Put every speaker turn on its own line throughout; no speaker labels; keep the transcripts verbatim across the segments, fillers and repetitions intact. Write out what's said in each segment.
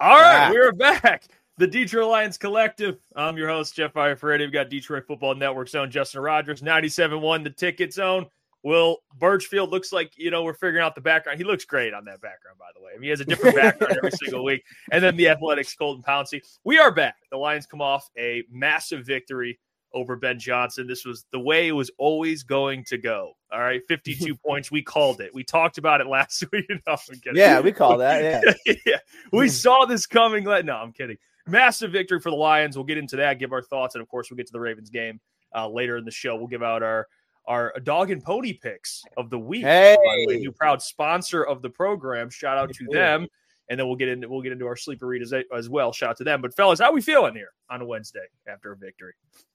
All right, back. We're back. The Detroit Lions Collective. I'm your host, Jeff Iafredi. We've got Detroit Football Network's own Justin Rogers, ninety-seven point one, the Ticket Zone. Will Birchfield looks like, you know, we're figuring out the background. He looks great on that background, by the way. I mean, he has a different background every single week. And then the Athletics, Colton Pouncey. We are back. The Lions come off a massive victory over Ben Johnson. This was the way it was always going to go. All right, fifty-two points. We called it. We talked about it last week. No, I'm kidding.
Yeah, we called that. Yeah,
yeah. We saw this coming. No, I'm kidding. Massive victory for the Lions. We'll get into that, give our thoughts, and of course, we'll get to the Ravens game uh, later in the show. We'll give out our our dog and pony picks of the week.
Hey,
by the way, new proud sponsor of the program. Shout out to them, and then we'll get into we'll get into our sleeper read as, as well. Shout out to them. But fellas, how we feeling here on a Wednesday after a victory?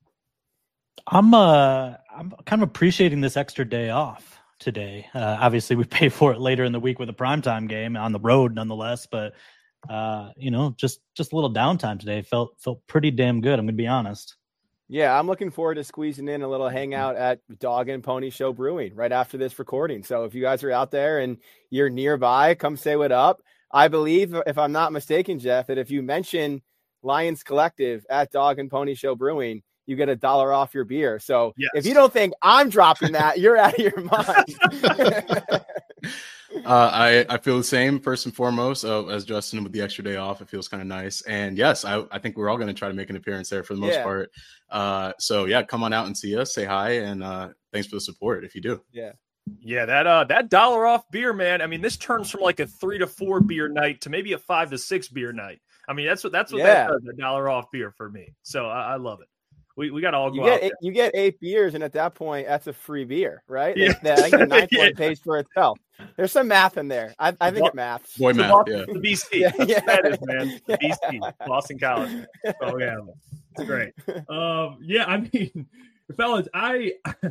I'm uh I'm kind of appreciating this extra day off today. Uh, obviously, we pay for it later in the week with a primetime game on the road, nonetheless. But uh, you know, just just a little downtime today felt felt pretty damn good. I'm gonna be honest.
Yeah, I'm looking forward to squeezing in a little hangout at Dog and Pony Show Brewing right after this recording. So if you guys are out there and you're nearby, come say what up. I believe, if I'm not mistaken, Jeff, that if you mention Lions Collective at Dog and Pony Show Brewing, you get a dollar off your beer. So yes. If you don't think I'm dropping that, you're out of your mind.
uh, I, I feel the same first and foremost uh, as Justin with the extra day off. It feels kind of nice. And yes, I, I think we're all going to try to make an appearance there for the most
yeah.
part. Uh, so yeah, come on out and see us, say hi. And uh, thanks for the support if you do.
Yeah.
Yeah, that uh, that dollar off beer, man. I mean, this turns from like a three to four beer night to maybe a five to six beer night. I mean, that's what that's what
yeah.
that does, a dollar off beer for me. So I, I love it. We we got to all go
you get
out
eight, you get eight beers, and at that point, that's a free beer, right?
Yeah.
That, I think the ninth
yeah.
one pays for itself. There's some math in there. I, I think it maths.
Boy math,
Boston,
yeah.
The B C.
Yeah,
That's
yeah.
what that is, man. The B C. Boston College. Oh, yeah. It's great. Um, yeah, I mean, fellas, I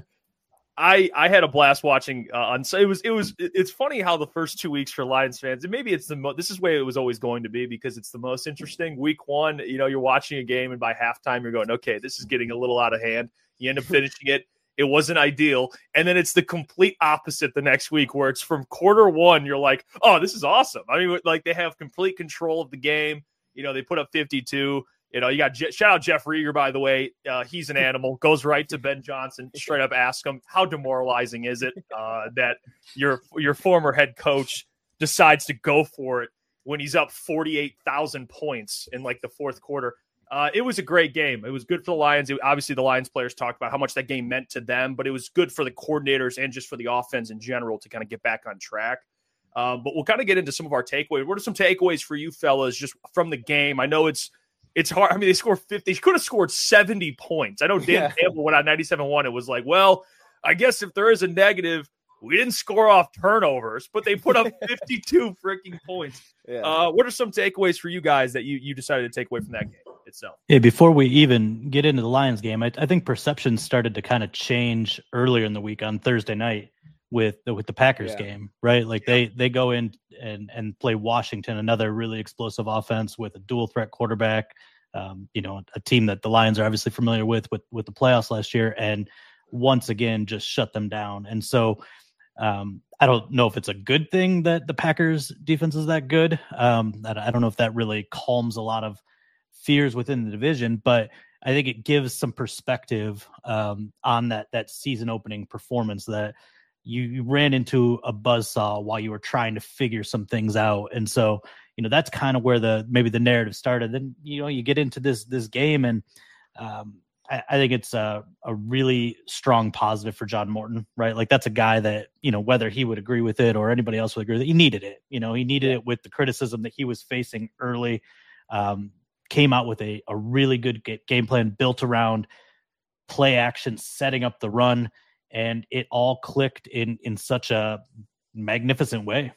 I I had a blast watching uh, on so it was it was it's funny how the first two weeks for Lions fans, and maybe it's the mo- this is the way it was always going to be because it's the most interesting. Week one, you know, you're watching a game and by halftime you're going, okay, this is getting a little out of hand. You end up finishing it. It wasn't ideal. And then it's the complete opposite the next week where it's from quarter one, you're like, oh, this is awesome. I mean, like they have complete control of the game. You know, they put up fifty-two. You know, you got Je- shout out Jeff Rieger, by the way. Uh, he's an animal. Goes right to Ben Johnson, straight up ask him, how demoralizing is it uh, that your your former head coach decides to go for it when he's up forty-eight thousand points in like the fourth quarter? Uh, it was a great game. It was good for the Lions. It, obviously, the Lions players talked about how much that game meant to them, but it was good for the coordinators and just for the offense in general to kind of get back on track. Um, but we'll kind of get into some of our takeaways. What are some takeaways for you fellas just from the game? I know it's It's hard. I mean, they scored fifty. They could have scored seventy points. I know Dan
Yeah.
Campbell went on ninety-seven one. It was like, well, I guess if there is a negative, we didn't score off turnovers, but they put up fifty-two freaking points.
Yeah.
Uh, what are some takeaways for you guys that you, you decided to take away from that game itself?
Yeah, before we even get into the Lions game, I, I think perception started to kind of change earlier in the week on Thursday night with the, with the Packers
Yeah.
game, right? Like
Yeah.
they they go in and and play Washington, another really explosive offense with a dual threat quarterback. Um, you know, a team that the Lions are obviously familiar with with with the playoffs last year, and once again just shut them down. And so um, I don't know if it's a good thing that the Packers defense is that good. Um, I, I don't know if that really calms a lot of fears within the division, but I think it gives some perspective um, on that that season opening performance that you, you ran into a buzzsaw while you were trying to figure some things out. And so, you know, that's kind of where the maybe the narrative started. Then, you know, you get into this this game, and um, I, I think it's a, a really strong positive for John Morton, right? Like that's a guy that, you know, whether he would agree with it or anybody else would agree with it, he needed it. You know, he needed it with the criticism that he was facing early. Um, came out with a, a really good game plan built around play action, setting up the run, and it all clicked in in such a magnificent way.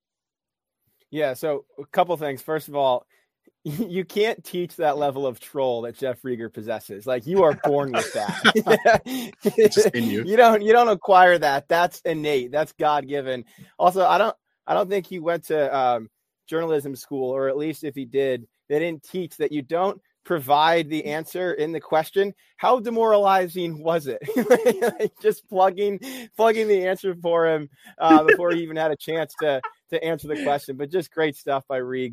Yeah, so a couple things. First of all, you can't teach that level of troll that Jeff Rieger possesses. Like you are born with that.
Just in you.
You don't you don't acquire that. That's innate. That's God-given. Also, I don't I don't think he went to um, journalism school, or at least if he did, they didn't teach that you don't provide the answer in the question. How demoralizing was it? Like just plugging plugging the answer for him uh, before he even had a chance to to answer the question. But just great stuff by Reegs.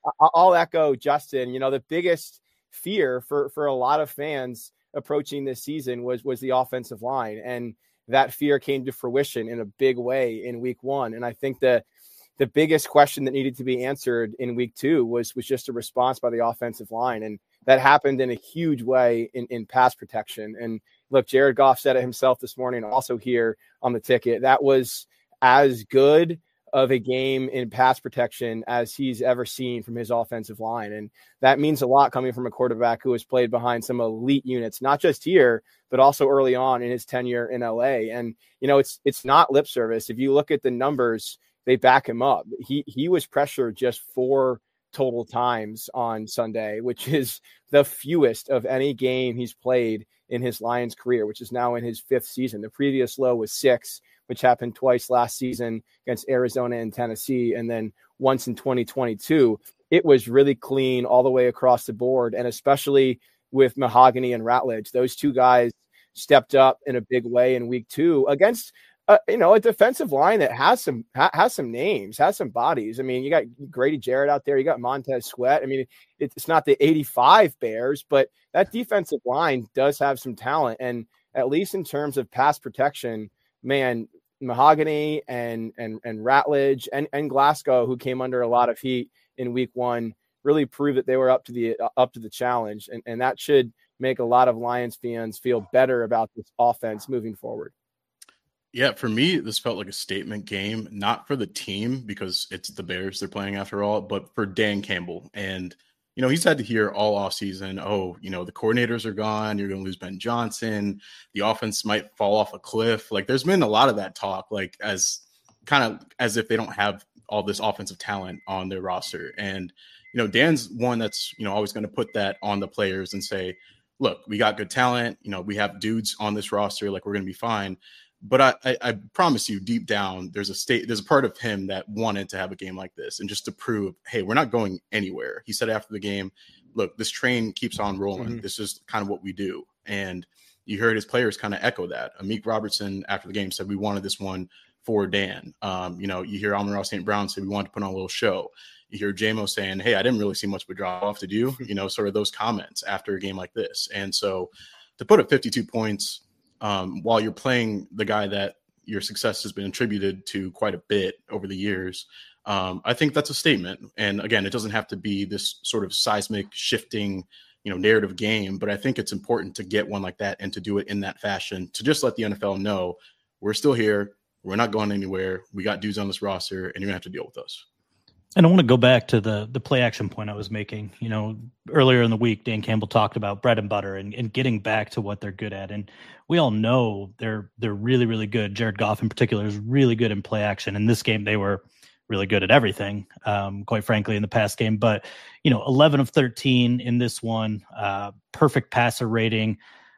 I'll echo Justin. You know, the biggest fear for, for a lot of fans approaching this season was, was the offensive line. And that fear came to fruition in a big way in week one. And I think that the biggest question that needed to be answered in week two was, was just a response by the offensive line. And that happened in a huge way in, in pass protection. And look, Jared Goff said it himself this morning, also here on the ticket. That was as good of a game in pass protection as he's ever seen from his offensive line. And that means a lot coming from a quarterback who has played behind some elite units, not just here, but also early on in his tenure in L A. And, you know, it's, it's not lip service. If you look at the numbers, they back him up. He, he was pressured just four total times on Sunday, which is the fewest of any game he's played in his Lions career, which is now in his fifth season. The previous low was six, which happened twice last season against Arizona and Tennessee, and then once in twenty twenty-two. It was really clean all the way across the board, and especially with Mahogany and Ratledge. Those two guys stepped up in a big way in week two against uh, you know, a defensive line that has some ha- has some names, has some bodies. I mean, you got Grady Jarrett out there, you got Montez Sweat. I mean, it's not the eighty-five Bears, but that defensive line does have some talent, and at least in terms of pass protection, man, Mahogany and and and Ratledge and, and Glasgow, who came under a lot of heat in week one, really proved that they were up to the uh, up to the challenge, and, and that should make a lot of Lions fans feel better about this offense moving forward.
Yeah, for me, this felt like a statement game, not for the team because it's the Bears they're playing after all, but for Dan Campbell. And, you know, he's had to hear all offseason, oh, you know, the coordinators are gone. You're going to lose Ben Johnson. The offense might fall off a cliff. Like, there's been a lot of that talk, like as kind of as if they don't have all this offensive talent on their roster. And, you know, Dan's one that's, you know, always going to put that on the players and say, look, we got good talent. You know, we have dudes on this roster. Like, we're going to be fine. But I, I, I promise you, deep down, there's a state, there's a part of him that wanted to have a game like this, and just to prove, hey, we're not going anywhere. He said after the game, "Look, this train keeps on rolling. Mm-hmm. This is kind of what we do." And you heard his players kind of echo that. Amik Robertson after the game said, "We wanted this one for Dan." Um, you know, you hear Amon-Ra Saint Brown say, "We wanted to put on a little show." You hear J M O saying, "Hey, I didn't really see much of a drop off to do." You know, sort of those comments after a game like this. And so, to put up fifty-two points. Um, while you're playing the guy that your success has been attributed to quite a bit over the years, um, I think that's a statement. And again, it doesn't have to be this sort of seismic shifting, you know, narrative game, but I think it's important to get one like that and to do it in that fashion, to just let the N F L know we're still here. We're not going anywhere. We got dudes on this roster, and you're gonna have to deal with us.
And I want to go back to the the play action point I was making. You know, earlier in the week, Dan Campbell talked about bread and butter and, and getting back to what they're good at. And we all know they're they're really, really good. Jared Goff in particular is really good in play action. In this game, they were really good at everything, um, quite frankly, in the past game. But, you know, eleven of thirteen in this one, uh, perfect passer rating.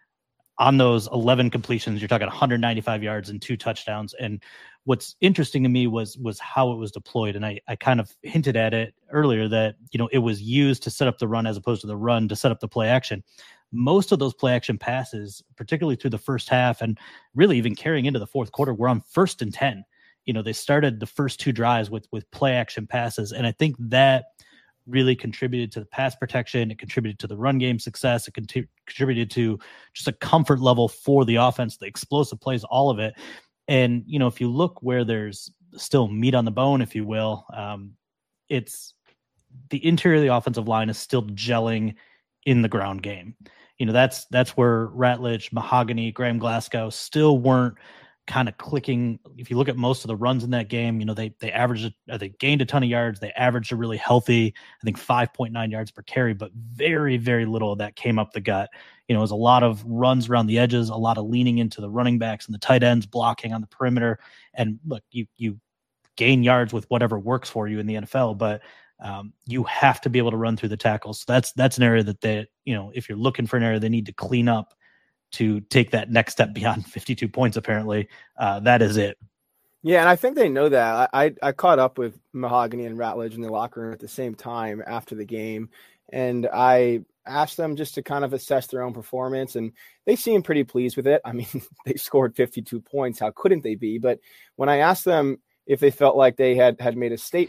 On those eleven completions, you're talking one hundred ninety-five yards and two touchdowns. And what's interesting to me was was how it was deployed. And I, I kind of hinted at it earlier that, you know, it was used to set up the run as opposed to the run to set up the play action. Most of those play action passes, particularly through the first half and really even carrying into the fourth quarter, were on first and ten. You know, they started the first two drives with with play action passes. And I think that really contributed to the pass protection. It contributed to the run game success. It cont- contributed to just a comfort level for the offense, the explosive plays, all of it. And, you know, if you look where there's still meat on the bone, if you will, um, it's the interior of the offensive line is still gelling in the ground game. You know, that's that's where Ratledge, Mahogany, Graham Glasgow still weren't kind of clicking. If you look at most of the runs in that game, you know, they they averaged, uh, they gained a ton of yards. They averaged a really healthy, I think, five point nine yards per carry, but very, very little of that came up the gut. You know, it was a lot of runs around the edges, a lot of leaning into the running backs and the tight ends, blocking on the perimeter. And look, you you gain yards with whatever works for you in the N F L, but um, you have to be able to run through the tackles. So that's that's an area that they, you know, if you're looking for an area they need to clean up to take that next step beyond fifty-two points, apparently, uh, that is it.
Yeah, and I think they know that. I, I I caught up with Mahogany and Ratledge in the locker room at the same time after the game, and I asked them just to kind of assess their own performance, and they seemed pretty pleased with it. I mean, they scored fifty-two points. How couldn't they be? But when I asked them if they felt like they had, had made a statement,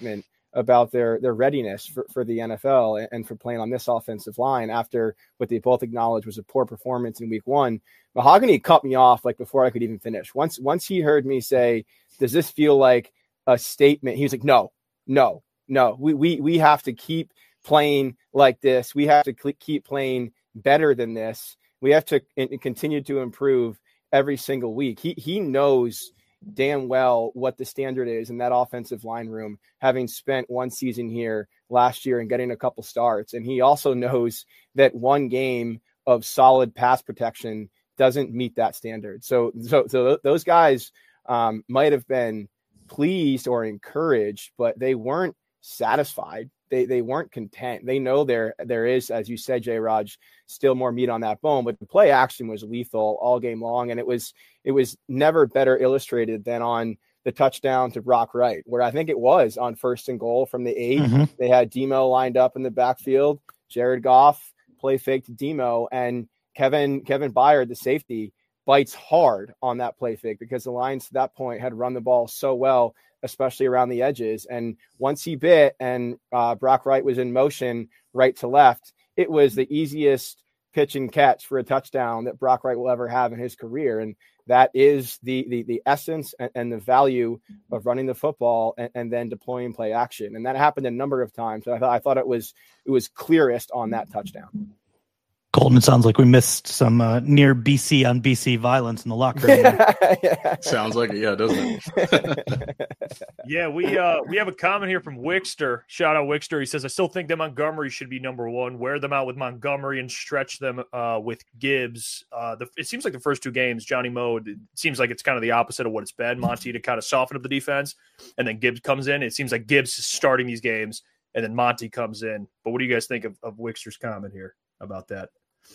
about their their readiness for, for the N F L and, and for playing on this offensive line after what they both acknowledged was a poor performance in week one. Mahogany cut me off like before I could even finish. Once once he heard me say, does this feel like a statement? He was like, no, no, no. We we we have to keep playing like this. We have to cl- keep playing better than this. We have to in- continue to improve every single week. He he knows damn well what the standard is in that offensive line room, having spent one season here last year and getting a couple starts. And he also knows that one game of solid pass protection doesn't meet that standard. So, so, so th- those guys um, might have been pleased or encouraged, but they weren't satisfied. They they weren't content. They know there there is, as you said, J. Raj, still more meat on that bone. But the play action was lethal all game long, and it was it was never better illustrated than on the touchdown to Brock Wright, where I think it was on first and goal from the eight. Mm-hmm. They had Demo lined up in the backfield. Jared Goff play fake to Demo, and Kevin Kevin Byard, the safety, bites hard on that play fake because the Lions to that point had run the ball so well, especially around the edges. And once he bit and uh, Brock Wright was in motion right to left, it was the easiest pitch and catch for a touchdown that Brock Wright will ever have in his career. And that is the the, the essence and, and the value of running the football and, and then deploying play action. And that happened a number of times. I thought I thought it was it was clearest on that touchdown.
Colton, it sounds like we missed some uh, near B C on B C violence in the locker room.
yeah. Sounds like it, yeah, doesn't it?
yeah, we uh, we have a comment here from Wickster. Shout out Wickster. He says, I still think that Montgomery should be number one. Wear them out with Montgomery and stretch them uh, with Gibbs. Uh, the, it seems like the first two games, Johnny Moe, it seems like it's kind of the opposite of what it's been. Monty to kind of soften up the defense, and then Gibbs comes in. It seems like Gibbs is starting these games, and then Monty comes in. But what do you guys think of, of Wickster's comment here about that?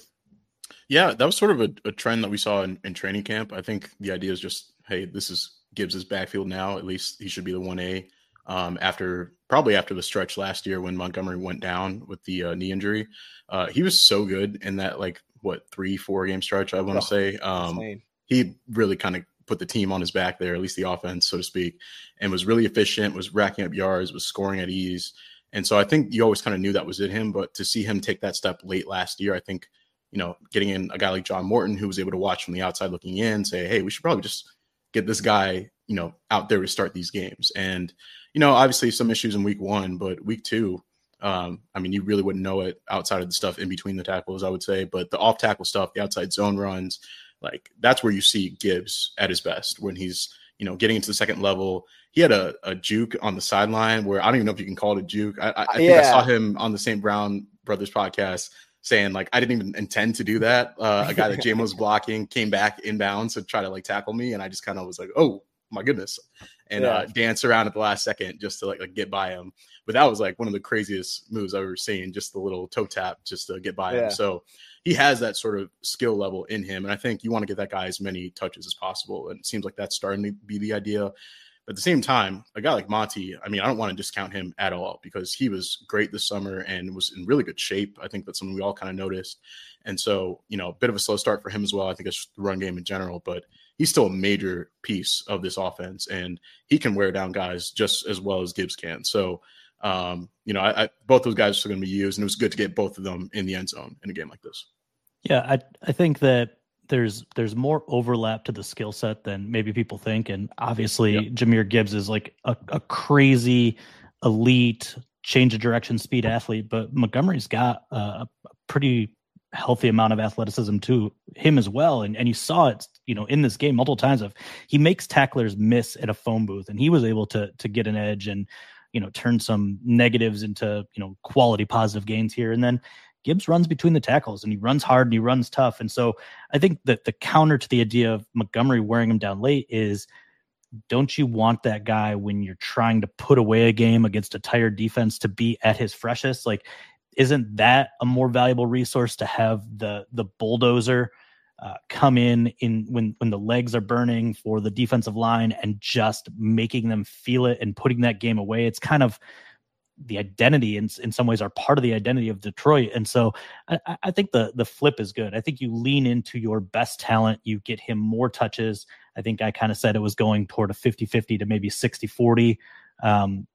Yeah, that was sort of a, a trend that we saw in, in training camp. I think the idea is just, hey, this is Gibbs' backfield now. At least he should be the one A um, after probably after the stretch last year when Montgomery went down with the uh, knee injury. Uh, he was so good in that, like, what, three, four game stretch, I want to oh, say. Um, he really kind of put the team on his back there, at least the offense, so to speak, and was really efficient, was racking up yards, was scoring at ease. And so I think you always kind of knew that was in him. But to see him take that step late last year, I think, you know, getting in a guy like John Morton, who was able to watch from the outside looking in, say, hey, we should probably just get this guy, you know, out there to start these games. And, you know, obviously some issues in week one, but week two, um, I mean, you really wouldn't know it outside of the stuff in between the tackles, I would say. But the off tackle stuff, the outside zone runs, like that's where you see Gibbs at his best when he's, you know, getting into the second level. He had a, a juke on the sideline where I don't even know if you can call it a juke. I, I, I think yeah. I saw him on the Saint Brown Brothers podcast saying, like, I didn't even intend to do that. Uh, a guy that J-Mo was blocking came back inbounds to try to, like, tackle me, and I just kind of was like, oh, my goodness, and yeah. uh, dance around at the last second just to, like, like, get by him. But that was, like, one of the craziest moves I've ever seen, just the little toe tap just to get by yeah. him. So he has that sort of skill level in him, and I think you want to get that guy as many touches as possible, and it seems like that's starting to be the idea. But at the same time, a guy like Monty, I mean, I don't want to discount him at all because he was great this summer and was in really good shape. I think that's something we all kind of noticed. And so, you know, a bit of a slow start for him as well. I think it's the run game in general, but he's still a major piece of this offense, and he can wear down guys just as well as Gibbs can. So, um, you know, I, I, both those guys are going to be used, and it was good to get both of them in the end zone in a game like this.
Yeah, I I think that there's there's more overlap to the skill set than maybe people think. And obviously yep. Jahmyr Gibbs is like a, a crazy elite change of direction speed athlete, but Montgomery's got a, a pretty healthy amount of athleticism to him as well. And and you saw it, you know, in this game multiple times of he makes tacklers miss at a phone booth, and he was able to to get an edge and, you know, turn some negatives into, you know, quality positive gains here. And then Gibbs runs between the tackles, and he runs hard and he runs tough. And so I think that the counter to the idea of Montgomery wearing him down late is, don't you want that guy when you're trying to put away a game against a tired defense to be at his freshest? Like, isn't that a more valuable resource to have the the bulldozer uh, come in in when when the legs are burning for the defensive line and just making them feel it and putting that game away? It's kind of the identity in, in some ways are part of the identity of Detroit. And so I, I think the the flip is good. I think you lean into your best talent, you get him more touches. I think I kind of said it was going toward a fifty-fifty to maybe sixty-forty. Um,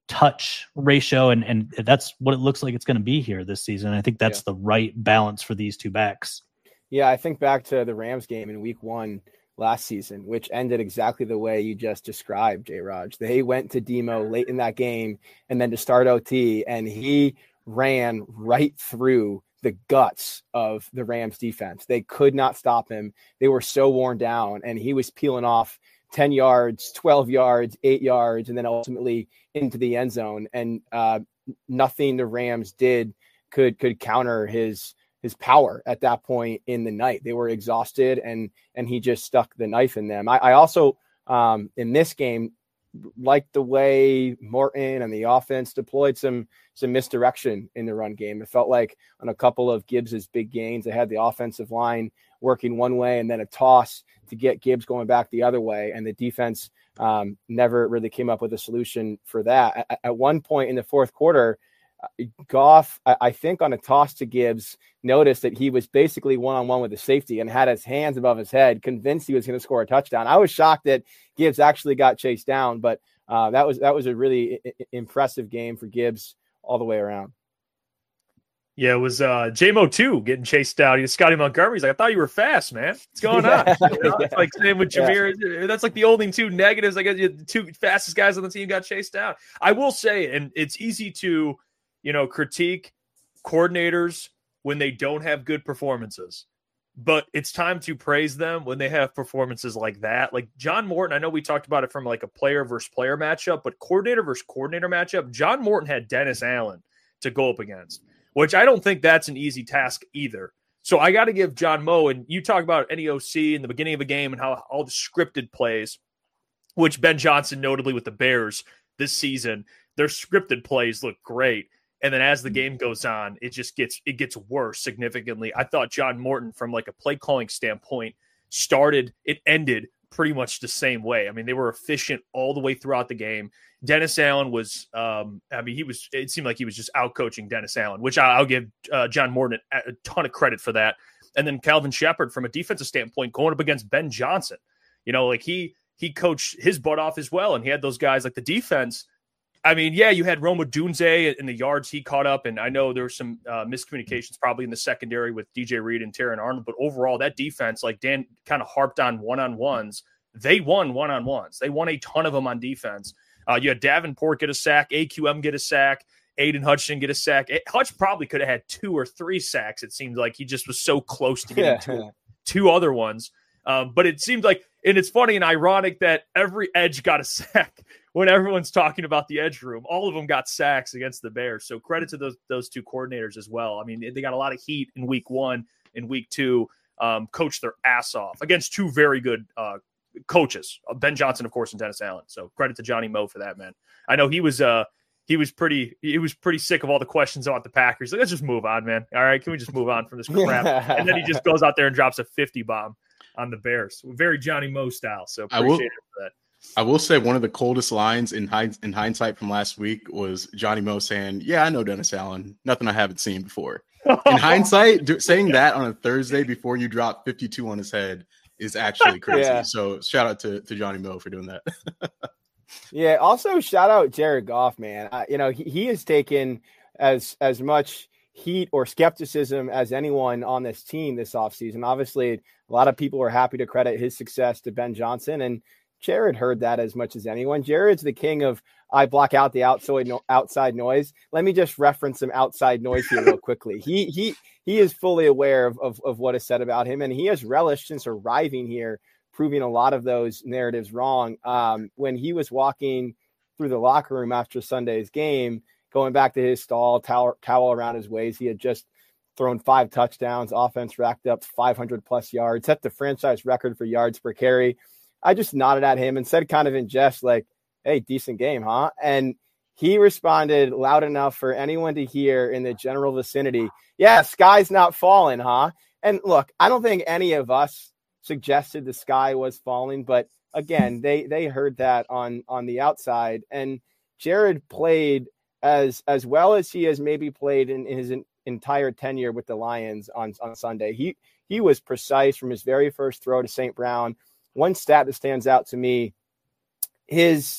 touch ratio, and and that's what it looks like it's going to be here this season. I think that's yeah. the right balance for these two backs.
Yeah, I think back to the Rams game in week one last season, which ended exactly the way you just described, J-Raj. They went to Demo late in that game and then to start O T, and he ran right through the guts of the Rams defense. They could not stop him. They were so worn down, and he was peeling off ten yards, twelve yards, eight yards, and then ultimately into the end zone. And uh, nothing the Rams did could could counter his his power at that point in the night. They were exhausted, and and he just stuck the knife in them. I, I also, um, in this game, liked the way Morton and the offense deployed some some misdirection in the run game. It felt like on a couple of Gibbs's big gains, they had the offensive line working one way and then a toss to get Gibbs going back the other way. And the defense um, never really came up with a solution for that. At, at one point in the fourth quarter, Goff, I, I think on a toss to Gibbs, noticed that he was basically one-on-one with the safety and had his hands above his head, convinced he was going to score a touchdown. I was shocked that Gibbs actually got chased down, but uh, that was that was a really I- impressive game for Gibbs all the way around.
Yeah, it was uh, J M O two getting chased down. He was Scotty Montgomery. He's like, I thought you were fast, man. What's going on?
Yeah.
You know, it's like same with Jameer. Yeah. That's like the only two negatives. I guess the two fastest guys on the team got chased down. I will say, and it's easy to, you know, critique coordinators when they don't have good performances, but it's time to praise them when they have performances like that. Like John Morton, I know we talked about it from like a player versus player matchup, but coordinator versus coordinator matchup, John Morton had Dennis Allen to go up against, which I don't think that's an easy task either. So I got to give John Moe, and you talk about N E O C in the beginning of a game and how all the scripted plays, which Ben Johnson, notably with the Bears this season, their scripted plays look great. And then as the game goes on, it just gets it gets worse significantly. I thought John Morton, from like a play calling standpoint, started, it ended pretty much the same way. I mean, they were efficient all the way throughout the game. Dennis Allen was, um, I mean, he was, it seemed like he was just out coaching Dennis Allen, which I'll give uh, John Morton a ton of credit for that. And then Calvin Shepard, from a defensive standpoint, going up against Ben Johnson, you know, like he, he coached his butt off as well. And he had those guys like the defense. I mean, yeah, you had Roma Dunze in the yards he caught up, and I know there were some uh, miscommunications probably in the secondary with D J Reed and Terran Arnold, but overall, that defense, like Dan kind of harped on one-on-ones, they won one-on-ones. They won a ton of them on defense. Uh, you had Davenport get a sack, A Q M get a sack, Aiden Hutchinson get a sack. Hutch probably could have had two or three sacks. It seemed like he just was so close to getting yeah. two, two other ones. Um, but it seemed like, and it's funny and ironic that every edge got a sack. When everyone's talking about the edge room, all of them got sacks against the Bears. So credit to those those two coordinators as well. I mean, they got a lot of heat in week one and week two, um, coached their ass off against two very good uh, coaches, Ben Johnson, of course, and Dennis Allen. So credit to Johnny Moe for that, man. I know he was uh, he was pretty he was pretty sick of all the questions about the Packers. Like, let's just move on, man. All right, can we just move on from this crap? And then he just goes out there and drops a fifty bomb on the Bears. Very Johnny Moe style. So appreciate
will-
it for that.
I will say one of the coldest lines in hind- in hindsight from last week was Johnny Moe saying, yeah, I know Dennis Allen. Nothing I haven't seen before. In hindsight, do- saying that on a Thursday before you drop fifty-two on his head is actually crazy. Yeah. So shout out to, to Johnny Moe for doing that.
Yeah. Also shout out Jared Goff, man. Uh, you know, he, he has taken as, as much heat or skepticism as anyone on this team this offseason. Obviously, a lot of people are happy to credit his success to Ben Johnson, and Jared heard that as much as anyone. Jared's the king of I block out the outside no, outside noise. Let me just reference some outside noise here real quickly. He he he is fully aware of, of, of what is said about him, and he has relished since arriving here, proving a lot of those narratives wrong. Um, when he was walking through the locker room after Sunday's game, going back to his stall, towel, towel around his waist, he had just thrown five touchdowns, offense racked up five hundred plus yards, set the franchise record for yards per carry. I just nodded at him and said kind of in jest, like, hey, decent game, huh? And he responded loud enough for anyone to hear in the general vicinity, yeah, sky's not falling, huh? And look, I don't think any of us suggested the sky was falling, but again, they they heard that on on the outside. And Jared played as as well as he has maybe played in, in his in, entire tenure with the Lions on, on Sunday. He he was precise from his very first throw to Saint Brown. One stat that stands out to me, his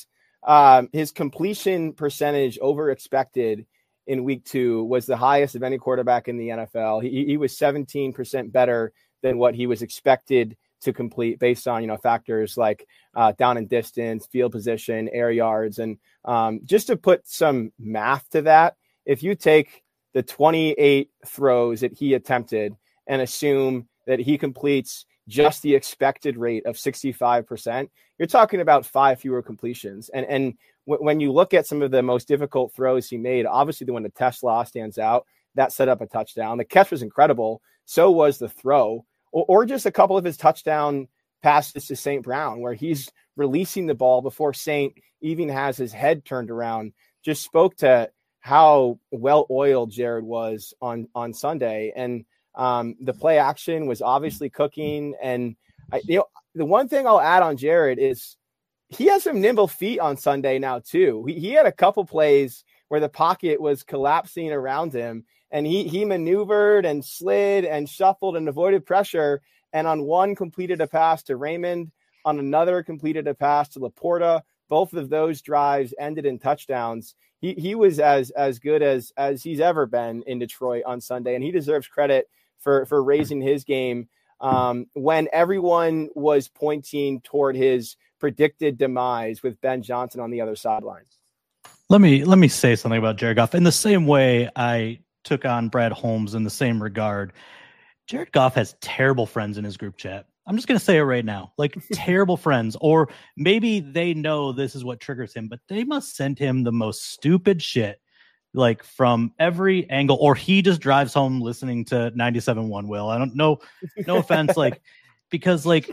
um, his completion percentage over expected in week two was the highest of any quarterback in the N F L. He, he was seventeen percent better than what he was expected to complete based on, you know, factors like uh, down and distance, field position, air yards. And um, just to put some math to that, if you take the twenty-eight throws that he attempted and assume that he completes just the expected rate of sixty-five percent, you're talking about five fewer completions. And, and w- when you look at some of the most difficult throws he made, obviously the one to Tesla stands out. That set up a touchdown. The catch was incredible. So was the throw, or, or just a couple of his touchdown passes to Saint Brown, where he's releasing the ball before Saint even has his head turned around. Just spoke to how well-oiled Jared was on, on Sunday. And um, the play action was obviously cooking. And I, you know, the one thing I'll add on Jared is he has some nimble feet on Sunday now too. He, he had a couple plays where the pocket was collapsing around him, and he he maneuvered and slid and shuffled and avoided pressure. And on one completed a pass to Raymond, on another completed a pass to Laporta. Both of those drives ended in touchdowns. He he was as as good as as he's ever been in Detroit on Sunday, and he deserves credit for for raising his game um, when everyone was pointing toward his predicted demise with Ben Johnson on the other sideline.
Let me let me say something about Jared Goff. In the same way I took on Brad Holmes in the same regard, Jared Goff has terrible friends in his group chat. I'm just going to say it right now, like terrible friends, or maybe they know this is what triggers him, but they must send him the most stupid shit, like from every angle, or he just drives home listening to ninety-seven point one. Will, I don't know, no offense, like, because like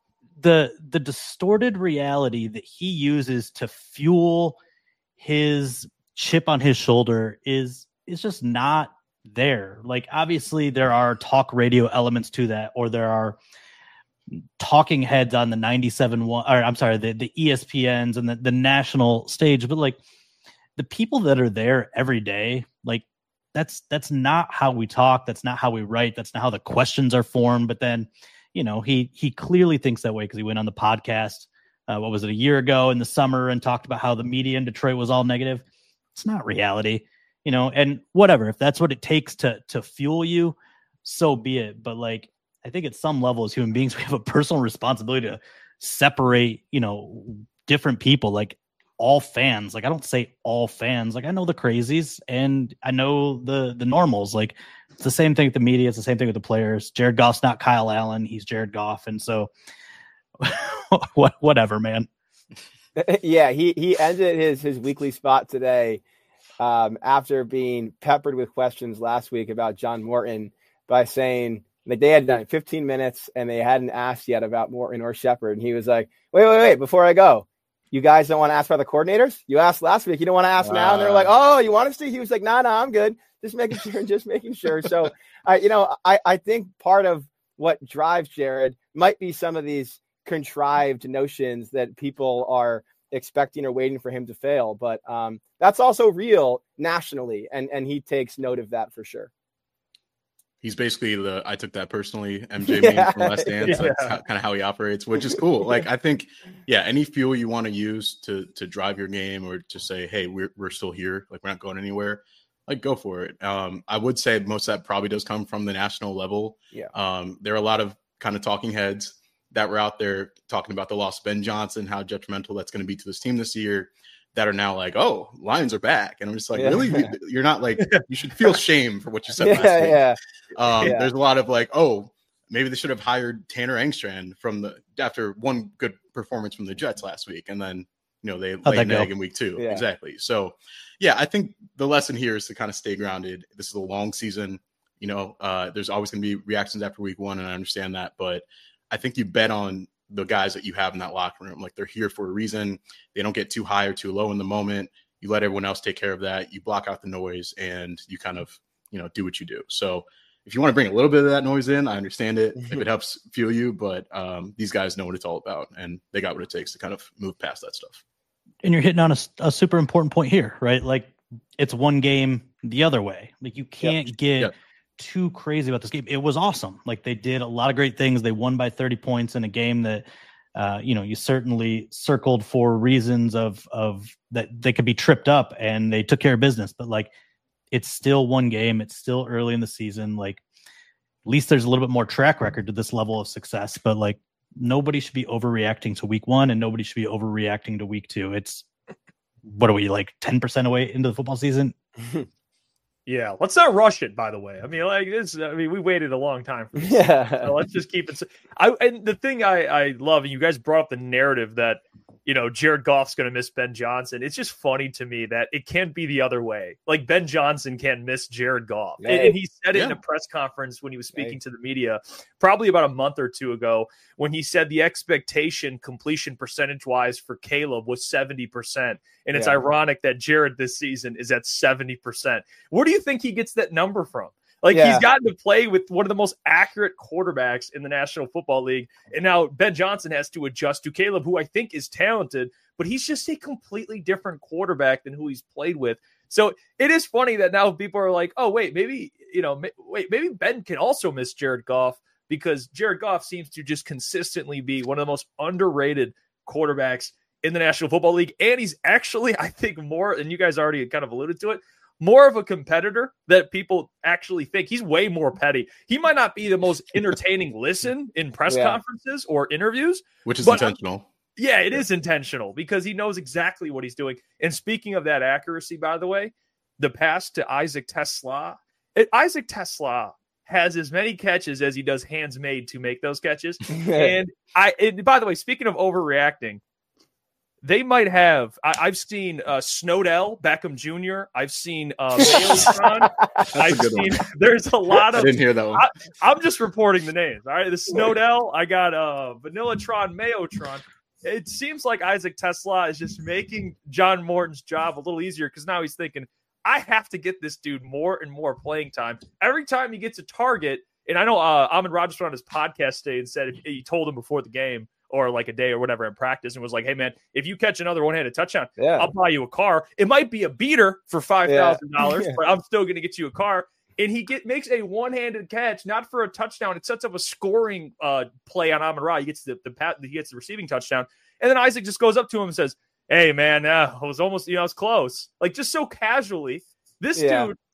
the, the distorted reality that he uses to fuel his chip on his shoulder is, is just not there. Like, obviously there are talk radio elements to that, or there are talking heads on the ninety-seven one, or I'm sorry, the, the E S P Ns and the, the national stage, but like the people that are there every day, like that's that's not how we talk, that's not how we write, that's not how the questions are formed. But then, you know, he he clearly thinks that way because he went on the podcast uh, what was it, a year ago in the summer and talked about how the media in Detroit was all negative. It's not reality, you know, and whatever, if that's what it takes to to fuel you, so be it. But like, I think at some level as human beings, we have a personal responsibility to separate, you know, different people, like all fans. Like, I don't say all fans, like I know the crazies and I know the, the normals. Like, it's the same thing with the media. It's the same thing with the players. Jared Goff's not Kyle Allen. He's Jared Goff. And so what, whatever, man.
Yeah. He, he ended his, his weekly spot today um, after being peppered with questions last week about John Morton by saying, like, they had done fifteen minutes and they hadn't asked yet about Morton or Shepard. And he was like, wait, wait, wait, before I go, you guys don't want to ask about the coordinators? You asked last week. You don't want to ask uh, now? And they're like, oh, you want us to? He was like, no, nah, no, nah, I'm good. Just making sure, just making sure. So, I, you know, I, I think part of what drives Jared might be some of these contrived notions that people are expecting or waiting for him to fail. But um, that's also real nationally. And, and he takes note of that for sure.
He's basically the, I took that personally, M J
yeah.
meme from Last Dance. That's yeah. kind of how he operates, which is cool. Like, I think, yeah, any fuel you want to use to to drive your game or to say, hey, we're we're still here, like we're not going anywhere, like go for it. Um, I would say most of that probably does come from the national level.
Yeah.
Um, there are a lot of kind of talking heads that were out there talking about the loss of Ben Johnson, how detrimental that's going to be to this team this year, that are now like, oh, Lions are back. And I'm just like, yeah. really? You're not like, you should feel shame for what you said
yeah,
last week.
Yeah.
Um,
yeah.
There's a lot of like, oh, maybe they should have hired Tanner Engstrand from the, after one good performance from the Jets last week. And then, you know, they lay an egg in week two.
Yeah.
Exactly. So yeah, I think the lesson here is to kind of stay grounded. This is a long season. You know, uh, there's always going to be reactions after week one. And I understand that, but I think you bet on the guys that you have in that locker room. Like, they're here for a reason. They don't get too high or too low in the moment. You let everyone else take care of that. You block out the noise and you kind of, you know, do what you do. So if you want to bring a little bit of that noise in, I understand it if it helps fuel you, but um, these guys know what it's all about and they got what it takes to kind of move past that stuff.
And you're hitting on a, a super important point here, right? Like, it's one game the other way. Like, you can't yep. get yep. too crazy about this game. It was awesome. Like, they did a lot of great things. They won by thirty points in a game that Uh, you know, you certainly circled for reasons of of that they could be tripped up, and they took care of business. But like, it's still one game. It's still early in the season. Like, at least there's a little bit more track record to this level of success. But like, nobody should be overreacting to week one, and nobody should be overreacting to week two. It's what are we, like ten percent away into the football season?
Yeah, let's not rush it. By the way, I mean, like this. I mean, we waited a long time for this.
Yeah,
so let's just keep it. I and the thing I I love, and you guys brought up the narrative that you know Jared Goff's going to miss Ben Johnson. It's just funny to me that it can't be the other way. Like Ben Johnson can't miss Jared Goff,
Yeah.
and, and he said it
Yeah.
in a press conference when he was speaking
Right.
to the media, probably about a month or two ago, when he said the expectation completion percentage wise for Caleb was seventy percent. And it's
Yeah.
ironic that Jared this season is at seventy percent. Where do you think he gets that number from? Like,
Yeah.
he's gotten to play with one of the most accurate quarterbacks in the National Football League. And now Ben Johnson has to adjust to Caleb, who I think is talented, but he's just a completely different quarterback than who he's played with. So it is funny that now people are like, oh, wait, maybe, you know, ma- wait, maybe Ben can also miss Jared Goff, because Jared Goff seems to just consistently be one of the most underrated quarterbacks in the National Football League. And he's actually, I think, more, and you guys already kind of alluded to it, more of a competitor that people actually think. He's way more petty. He might not be the most entertaining listen in press
Yeah.
conferences or interviews.
which is
But-
intentional.
Yeah, it is intentional because he knows exactly what he's doing. And speaking of that accuracy, by the way, the pass to Isaac Tesla, it, Isaac Tesla has as many catches as he does hands made to make those catches. And I, and by the way, speaking of overreacting, they might have. I, I've seen uh, Snowdell Beckham Junior I've seen uh, Maelstron.
That's a
I've
good
seen.
one.
There's a lot
I
of.
didn't hear that one.
I, I'm just reporting the names. All right, the Snowdell. I got uh, Vanillatron, Mayotron. It seems like Isaac Tesla is just making John Morton's job a little easier, because now he's thinking, I have to get this dude more and more playing time. Every time he gets a target, and I know uh, Ahmed Rogers on his podcast today and said, if he told him before the game or like a day or whatever in practice, and was like, hey, man, if you catch another one-handed touchdown,
Yeah.
I'll buy you a car. It might be a beater for five thousand dollars,
Yeah.
but I'm still going to get you a car. And he get makes a one-handed catch, not for a touchdown. It sets up a scoring uh, play on Amon Ra. He gets the, the pat, he gets the receiving touchdown, and then Isaac just goes up to him and says, "Hey, man, uh, I was almost, you know, I was close." Like, just so casually. This
Yeah.
dude,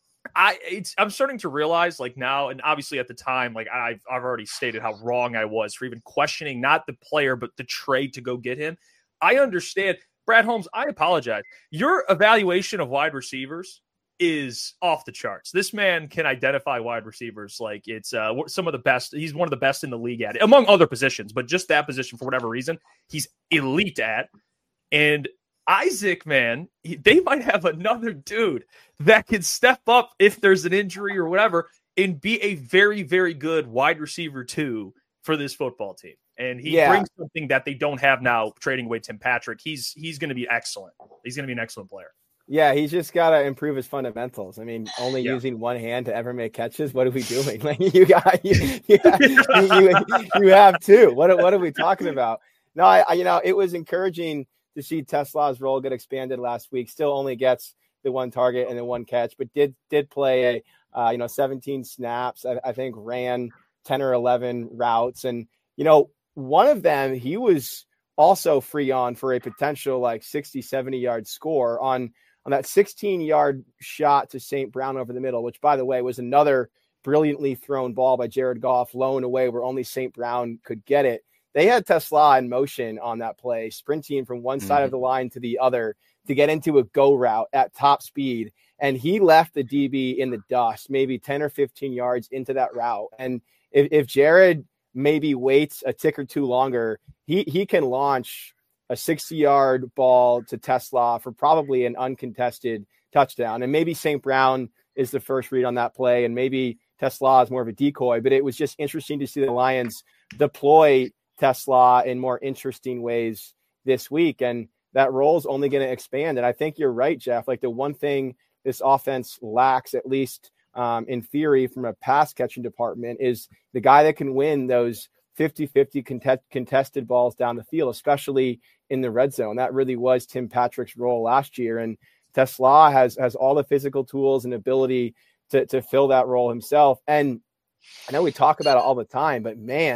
I it's, I'm starting to realize, like now, and obviously at the time, like I've I've already stated how wrong I was for even questioning not the player but the trade to go get him. I understand, Brad Holmes. I apologize. Your evaluation of wide receivers is off the charts. This man can identify wide receivers like it's uh, some of the best. He's one of the best in the league at it, among other positions, but just that position, for whatever reason, he's elite at. And Isaac, man, he, they might have another dude that can step up if there's an injury or whatever and be a very, very good wide receiver too for this football team. And he
Yeah.
brings something that they don't have now, trading away Tim Patrick. He's he's going to be excellent. He's going to be an excellent player.
Yeah, he's just got to improve his fundamentals. I mean, only
Yeah.
using one hand to ever make catches. What are we doing? Like you got, you, you, you, you have two. What what are we talking about? No, I, I you know it was encouraging to see Tesla's role get expanded last week. Still only gets the one target and the one catch, but did did play a uh, you know seventeen snaps. I, I think ran ten or eleven routes, and you know one of them he was also free on for a potential like sixty, seventy yard score on. on that sixteen-yard shot to Saint Brown over the middle, which, by the way, was another brilliantly thrown ball by Jared Goff, low and away where only Saint Brown could get it. They had Tesla in motion on that play, sprinting from one side
Mhm.
of the line to the other to get into a go route at top speed. And he left the D B in the dust, maybe ten or fifteen yards into that route. And if, if Jared maybe waits a tick or two longer, he, he can launch a sixty-yard ball to Tesla for probably an uncontested touchdown. And maybe Saint Brown is the first read on that play, and maybe Tesla is more of a decoy. But it was just interesting to see the Lions deploy Tesla in more interesting ways this week. And that role is only going to expand. And I think you're right, Jeff. Like the one thing this offense lacks, at least um, in theory from a pass catching department, is the guy that can win those fifty-fifty contest- contested balls down the field, especially in the red zone. That really was Tim Patrick's role last year. And Tesla has, has all the physical tools and ability to, to fill that role himself. And I know we talk about it all the time, but man,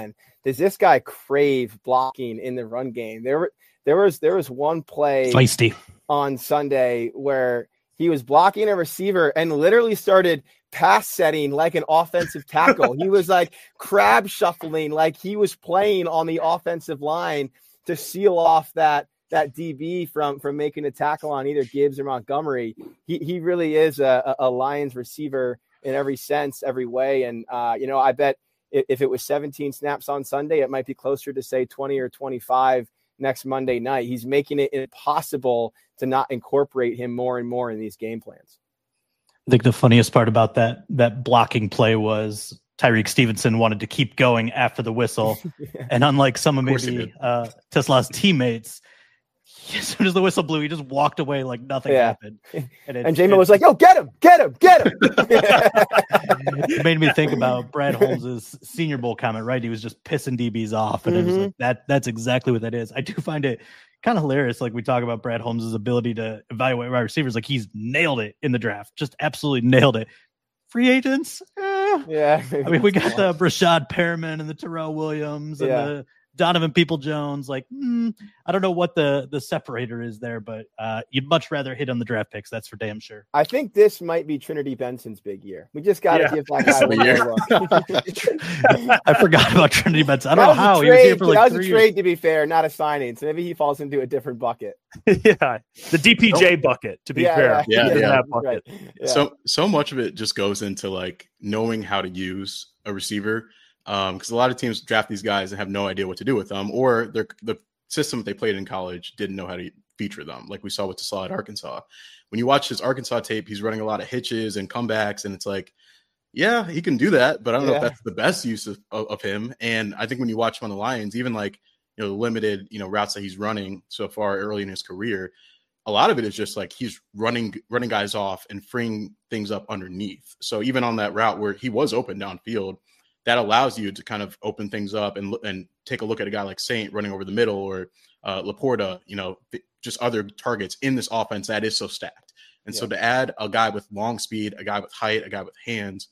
does this guy crave blocking in the run game? There, there was there was one play
Feisty
on Sunday where he was blocking a receiver and literally started pass setting like an offensive tackle. He was like crab shuffling, like he was playing on the offensive line to seal off that that D B from from making a tackle on either Gibbs or Montgomery. He he really is a, a Lions receiver in every sense, every way. And uh, you know, I bet if, if it was seventeen snaps on Sunday, it might be closer to say twenty or twenty-five next Monday night. He's making it impossible to not incorporate him more and more in these game plans.
I think the funniest part about that that blocking play was Tyreek Stevenson wanted to keep going after the whistle, yeah. and unlike some of maybe uh, Tesla's teammates, as soon as the whistle blew, he just walked away like nothing yeah. happened.
And, it, and J-Mo was like, "Yo, get him, get him, get him."
It made me think about Brad Holmes' Senior Bowl comment, right? He was just pissing D Bs off, and mm-hmm. it was like that. That's exactly what that is. I do find it kind of hilarious. Like we talk about Brad Holmes' ability to evaluate wide receivers, like he's nailed it in the draft, just absolutely nailed it. Free agents, eh.
yeah.
I mean, we got the Brashad Perriman and the Terrell Williams and yeah. the Donovan People-Jones. Like, mm, I don't know what the the separator is there, but uh, you'd much rather hit on the draft picks. That's for damn sure.
I think this might be Trinity Benson's big year. We just got to yeah. give that guy one
year. I forgot about Trinity Benson. I don't
that
know how
trade,
he was here for like
that was
three
a trade,
years.
To be fair, not a signing. So maybe he falls into a different bucket.
yeah, the D P J bucket. To be
yeah,
fair,
yeah, yeah. yeah.
That bucket.
Right. Yeah.
So so much of it just goes into like knowing how to use a receiver. Um, because a lot of teams draft these guys and have no idea what to do with them, or their the system that they played in college didn't know how to feature them, like we saw with Tasla at Arkansas. When you watch his Arkansas tape, he's running a lot of hitches and comebacks, and it's like, yeah, he can do that, but I don't yeah. know if that's the best use of, of, of him. And I think when you watch him on the Lions, even like you know the limited you know routes that he's running so far early in his career, a lot of it is just like he's running running guys off and freeing things up underneath. So even on that route where he was open downfield, that allows you to kind of open things up and and take a look at a guy like Saint running over the middle, or uh, Laporta, you know, just other targets in this offense that is so stacked. And yeah. so to add a guy with long speed, a guy with height, a guy with hands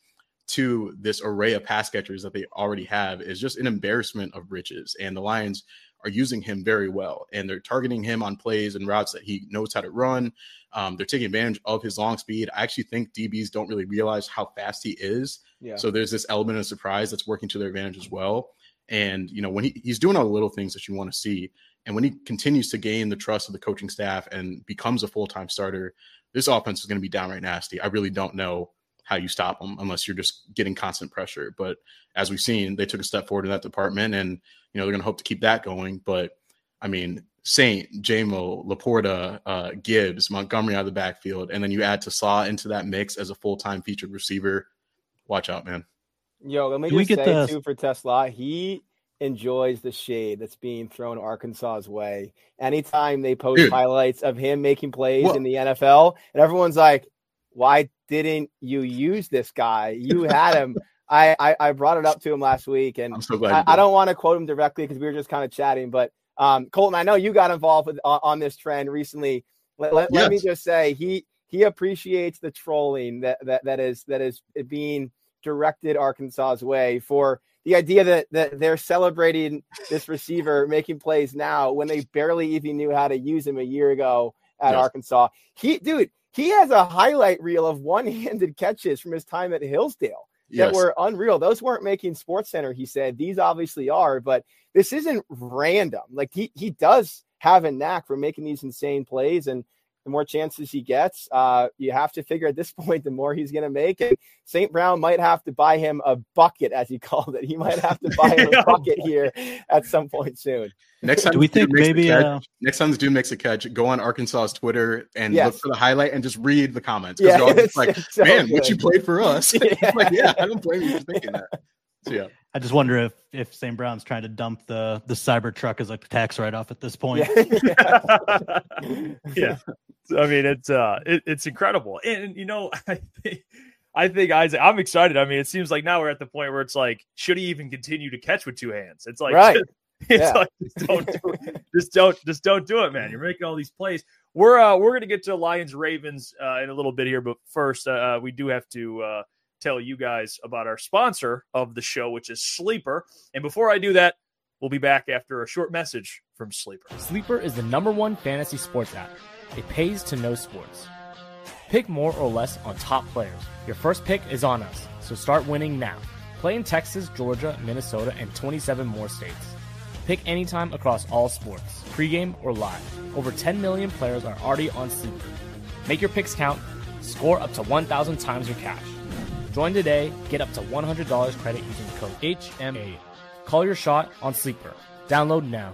to this array of pass catchers that they already have is just an embarrassment of riches. And the Lions are using him very well, and they're targeting him on plays and routes that he knows how to run. Um, they're taking advantage of his long speed. I actually think D Bs don't really realize how fast he is. Yeah. So there's this element of surprise that's working to their advantage as well. And, you know, when he, he's doing all the little things that you want to see, and when he continues to gain the trust of the coaching staff and becomes a full-time starter, this offense is going to be downright nasty. I really don't know how you stop him unless you're just getting constant pressure. But as we've seen, they took a step forward in that department, and, you know, they're going to hope to keep that going. But, I mean, Saint, J-Mo, Laporta, uh, Gibbs, Montgomery out of the backfield, and then you add Tasla into that mix as a full-time featured receiver. Watch out, man.
Yo, let me
Do
just say,
the...
too, for Tesla, he enjoys the shade that's being thrown Arkansas's way. Anytime they post Dude. highlights of him making plays what? in the N F L, and everyone's like, why didn't you use this guy? You had him. I, I, I brought it up to him last week, and
I'm so glad
I, I don't want to quote him directly because we were just kind of chatting, but um, Colton, I know you got involved with, on, on this trend recently. Let, let, yes. let me just say he he appreciates the trolling that that that is that is being directed Arkansas's way for the idea that, that they're celebrating this receiver making plays now when they barely even knew how to use him a year ago at yes. Arkansas. He, dude, he has a highlight reel of one-handed catches from his time at Hillsdale that yes. were unreal. Those weren't making SportsCenter, he said. These obviously are, but this isn't random. Like he he does have a knack for making these insane plays, and the more chances he gets, uh, you have to figure at this point, the more he's going to make. And Saint Brown might have to buy him a bucket, as he called it. He might have to buy him a bucket here at some point soon.
Next time,
do we think maybe
catch,
uh...
next time this dude makes a catch, go on Arkansas's Twitter and
yes.
look for the highlight and just read the comments.
Yeah,
they're all just like,
so
man,
good.
what you played for us?
Yeah.
Like, yeah, I don't blame you for thinking that. So, yeah.
I just wonder if if Saint Brown's trying to dump the the cyber truck as a tax write off at this point.
Yeah.
yeah. I mean, it's uh, it, it's incredible, and you know, I think, I think Isaac, I'm excited. I mean, it seems like now we're at the point where it's like, should he even continue to catch with two hands? It's like,
right.
it's
yeah.
like, just don't, do it. just don't, just don't do it, man. You're making all these plays. We're uh, we're gonna get to Lions Ravens uh, in a little bit here, but first, uh, we do have to uh, tell you guys about our sponsor of the show, which is Sleeper. And before I do that, we'll be back after a short message from Sleeper.
Sleeper is the number one fantasy sports app. It pays to know sports. Pick more or less on top players. Your first pick is on us, so start winning now. Play in Texas, Georgia, Minnesota, and twenty-seven more states. Pick anytime across all sports, pregame or live. Over ten million players are already on Sleeper. Make your picks count. Score up to one thousand times your cash. Join today. Get up to one hundred dollars credit using the code H M A. Call your shot on Sleeper. Download now.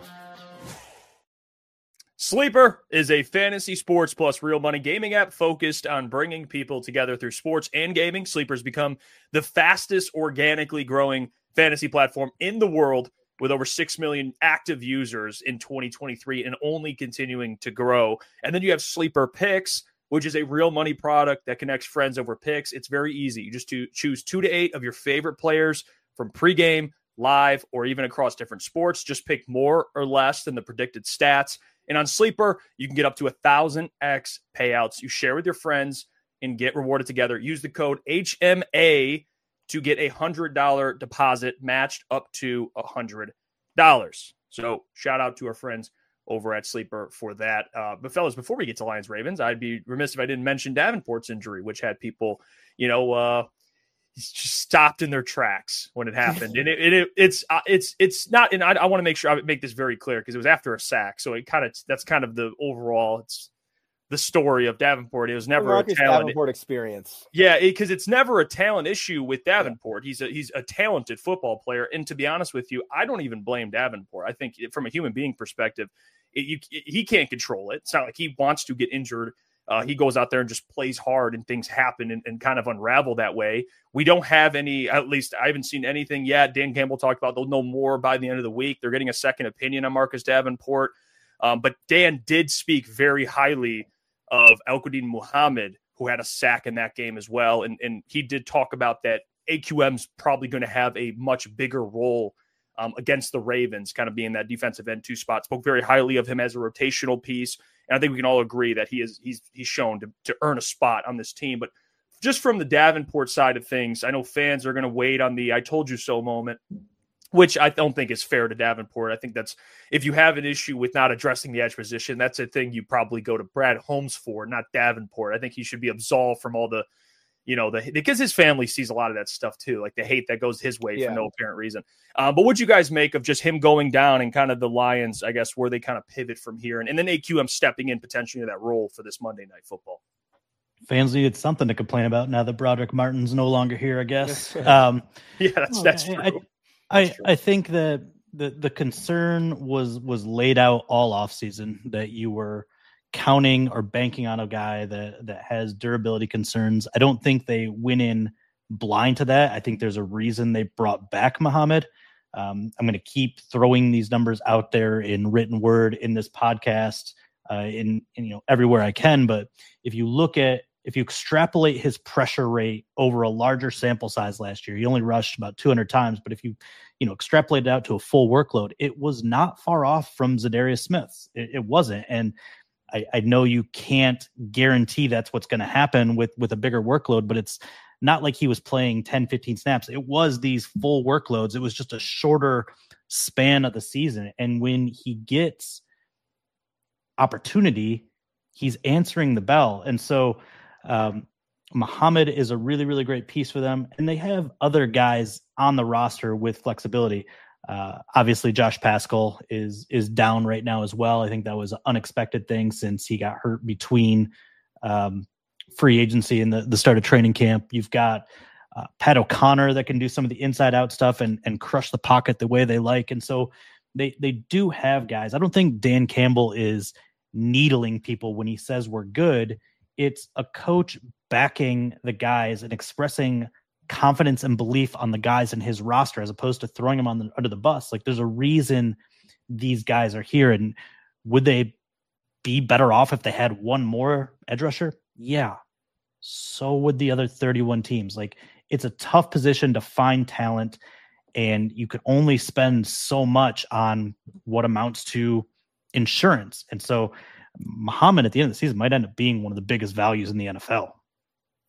Sleeper is a fantasy sports plus real money gaming app focused on bringing people together through sports and gaming. Sleeper's become the fastest organically growing fantasy platform in the world with over six million active users in twenty twenty-three and only continuing to grow. And then you have Sleeper Picks, which is a real money product that connects friends over picks. It's very easy. You just to choose two to eight of your favorite players from pregame, live, or even across different sports. Just pick more or less than the predicted stats. And on Sleeper, you can get up to one thousand x payouts. You share with your friends and get rewarded together. Use the code H M A to get a one hundred dollars deposit matched up to one hundred dollars. So shout out to our friends over at Sleeper for that. Uh, but fellas, before we get to Lions Ravens, I'd be remiss if I didn't mention Davenport's injury, which had people, you know, uh, just stopped in their tracks when it happened. And it, it, it it's, uh, it's, it's not, and I, I want to make sure I make this very clear because it was after a sack. So it kind of, that's kind of the overall, it's the story of Davenport. It was never
Marcus
a talent
Davenport experience.
Yeah. Because it, it's never a talent issue with Davenport. He's a, he's a talented football player. And to be honest with you, I don't even blame Davenport. I think from a human being perspective, it, you, it, he can't control it. It's not like he wants to get injured. Uh, he goes out there and just plays hard and things happen and, and kind of unravel that way. We don't have any, at least I haven't seen anything yet. Dan Campbell talked about they'll know more by the end of the week. They're getting a second opinion on Marcus Davenport. Um, but Dan did speak very highly of Al-Quadin Muhammad, who had a sack in that game as well. And, and he did talk about that A Q M's probably going to have a much bigger role um, against the Ravens, kind of being that defensive end two spot. Spoke very highly of him as a rotational piece. And I think we can all agree that he is he's he's shown to, to earn a spot on this team. But just from the Davenport side of things, I know fans are going to wait on the I told you so moment, which I don't think is fair to Davenport. I think that's if you have an issue with not addressing the edge position, that's a thing you probably go to Brad Holmes for, not Davenport. I think he should be absolved from all the, you know, the because his family sees a lot of that stuff too, like the hate that goes his way
yeah.
for no apparent reason. Um, but what'd you guys make of just him going down and kind of the Lions, I guess, where they kind of pivot from here, and, and then A Q M stepping in potentially to that role for this Monday Night Football?
Fans needed something to complain about now that Broderick Martin's no longer here, I guess. Um,
yeah, that's that's true.
I, I,
that's true.
I think that the the concern was was laid out all offseason that you were counting or banking on a guy that that has durability concerns. I don't think they went in blind to that. I think there's a reason they brought back Muhammad. Um, I'm going to keep throwing these numbers out there in written word in this podcast, uh, in, in you know everywhere I can. But if you look at if you extrapolate his pressure rate over a larger sample size last year, he only rushed about two hundred times. But if you you know extrapolate it out to a full workload, it was not far off from Zadarius Smith's. It, it wasn't, and I, I know you can't guarantee that's what's going to happen with, with a bigger workload, but it's not like he was playing ten, fifteen snaps. It was these full workloads. It was just a shorter span of the season. And when he gets opportunity, he's answering the bell. And so um, Muhammad is a really, really great piece for them. And they have other guys on the roster with flexibility. Uh, obviously, Josh Paschal is is down right now as well. I think that was an unexpected thing since he got hurt between um, free agency and the, the start of training camp. You've got uh, Pat O'Connor that can do some of the inside-out stuff and and crush the pocket the way they like. And so they they do have guys. I don't think Dan Campbell is needling people when he says we're good. It's a coach backing the guys and expressing confidence and belief on the guys in his roster as opposed to throwing them on the, under the bus. Like there's a reason these guys are here. And would they be better off if they had one more edge rusher? Yeah. So would the other thirty-one teams. Like it's a tough position to find talent, and you could only spend so much on what amounts to insurance. And so Muhammad at the end of the season might end up being one of the biggest values in the N F L.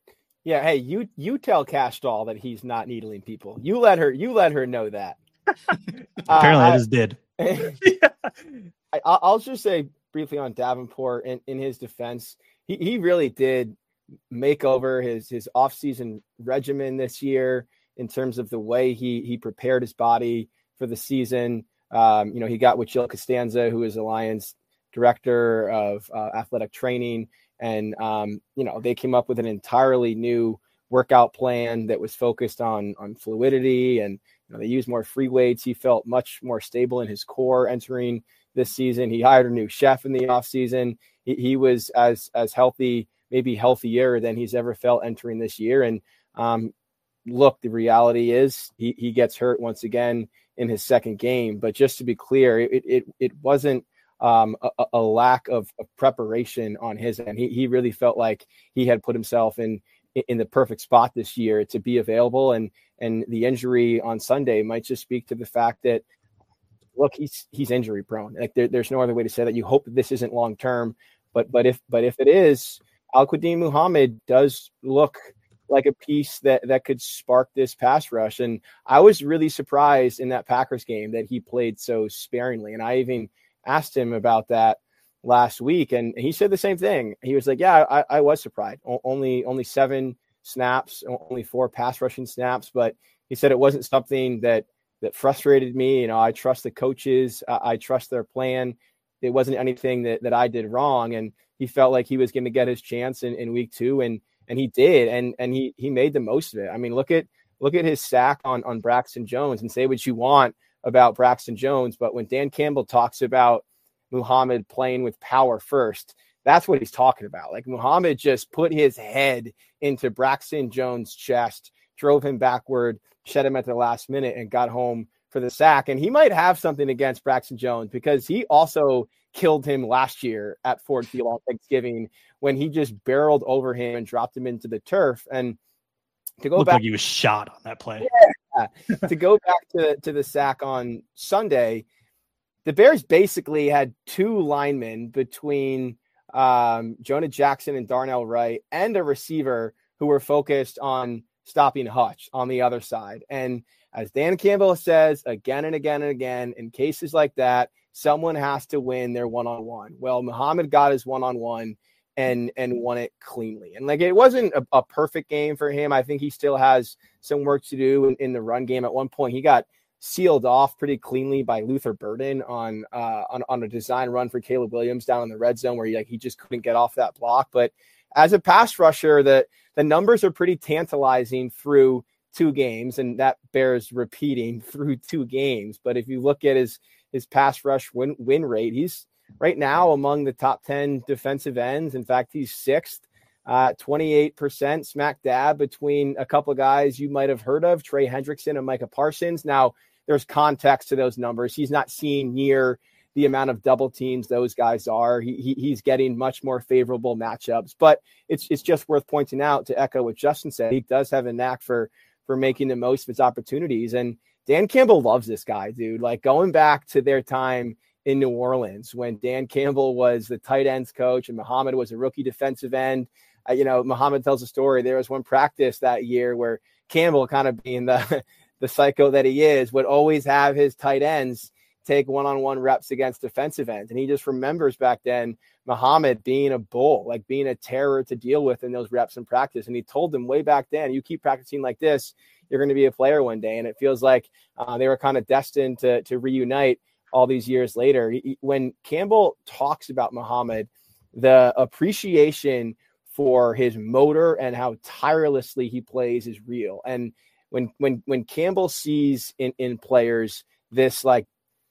Yeah, hey, you you tell Cash Doll that he's not needling people. You let her you let her know that.
Apparently,
uh,
I just did.
yeah.
I, I'll just say briefly on Davenport in, in his defense, he, he really did make over his his offseason regimen this year in terms of the way he he prepared his body for the season. Um, you know, he got with Jill Costanza, who is the Lions director of uh, athletic training. And, um, you know, they came up with an entirely new workout plan that was focused on, on fluidity, and, you know, they used more free weights. He felt much more stable in his core entering this season. He hired a new chef in the offseason. He, he was as, as healthy, maybe healthier than he's ever felt entering this year. And, um, look, the reality is he, he gets hurt once again in his second game. But just to be clear, it, it, it wasn't, Um, a, a lack of, of preparation on his end. He he really felt like he had put himself in in the perfect spot this year to be available, and and the injury on Sunday might just speak to the fact that, look, he's he's injury prone. Like there, there's no other way to say that. You hope that this isn't long term, but but if but if it is, Al-Quadin Muhammad does look like a piece that that could spark this pass rush. And I was really surprised in that Packers game that he played so sparingly, and I even asked him about that last week, and he said the same thing. He was like, yeah, I, I was surprised. O- only, only seven snaps, only four pass rushing snaps. But he said it wasn't something that, that frustrated me. You know, I trust the coaches. I, I trust their plan. It wasn't anything that, that I did wrong. And he felt like he was going to get his chance in, in week two. And, and he did. And, and he, he made the most of it. I mean, look at, look at his sack on, on Braxton Jones, and say what you want about Braxton Jones, but when Dan Campbell talks about Muhammad playing with power first, that's what he's talking about. Like, Muhammad just put his head into Braxton Jones' chest, drove him backward, shed him at the last minute, and got home for the sack. And he might have something against Braxton Jones, because he also killed him last year at Ford Field on Thanksgiving when he just barreled over him and dropped him into the turf. And to go
Looked
back,
like he was shot on that play.
Yeah. to go back to, to the sack on Sunday, the Bears basically had two linemen between um, Jonah Jackson and Darnell Wright, and a receiver who were focused on stopping Hutch on the other side. And as Dan Campbell says again and again and again, in cases like that, someone has to win their one-on-one. Well, Muhammad got his one-on-one and and won it cleanly. And like, it wasn't a, a perfect game for him. I think he still has some work to do in, in the run game. At one point, he got sealed off pretty cleanly by Luther Burden on uh, on, on a design run for Caleb Williams down in the red zone, where he, like, he just couldn't get off that block. But as a pass rusher, the, the numbers are pretty tantalizing through two games, and that bears repeating through two games. But if you look at his his pass rush win, win rate, he's right now among the top ten defensive ends. In fact, he's sixth, uh, twenty-eight percent smack dab between a couple of guys you might have heard of, Trey Hendrickson and Micah Parsons. Now, there's context to those numbers. He's not seeing near the amount of double teams those guys are. He, he he's getting much more favorable matchups, but it's it's just worth pointing out, to echo what Justin said, he does have a knack for for making the most of his opportunities. And Dan Campbell loves this guy, dude. Like, going back to their time in New Orleans when Dan Campbell was the tight ends coach and Muhammad was a rookie defensive end. Uh, you know, Muhammad tells a story. There was one practice that year where Campbell, kind of being the the psycho that he is, would always have his tight ends take one-on-one reps against defensive ends. And he just remembers back then Muhammad being a bull, like being a terror to deal with in those reps in practice. And he told them way back then, you keep practicing like this, you're going to be a player one day. And it feels like uh, they were kind of destined to, to reunite all these years later. He, when Campbell talks about Muhammad, the appreciation for his motor and how tirelessly he plays is real. And when when when Campbell sees in, in players this like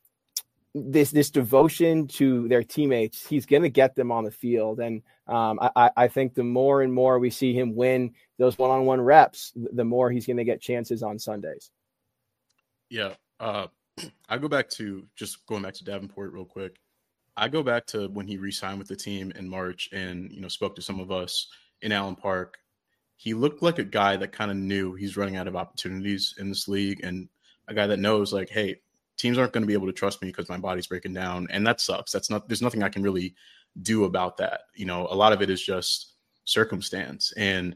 this this devotion to their teammates, he's going to get them on the field. And um, I, I think the more and more we see him win those one-on-one reps, the more he's going to get chances on Sundays.
Yeah. Uh, I go back to just going back to Davenport real quick. I go back to when he re-signed with the team in March and, you know, spoke to some of us in Allen Park. He looked like a guy that kind of knew he's running out of opportunities in this league, and a guy that knows, like, hey, teams aren't going to be able to trust me because my body's breaking down. And that sucks. That's not, there's nothing I can really do about that. You know, a lot of it is just circumstance. And,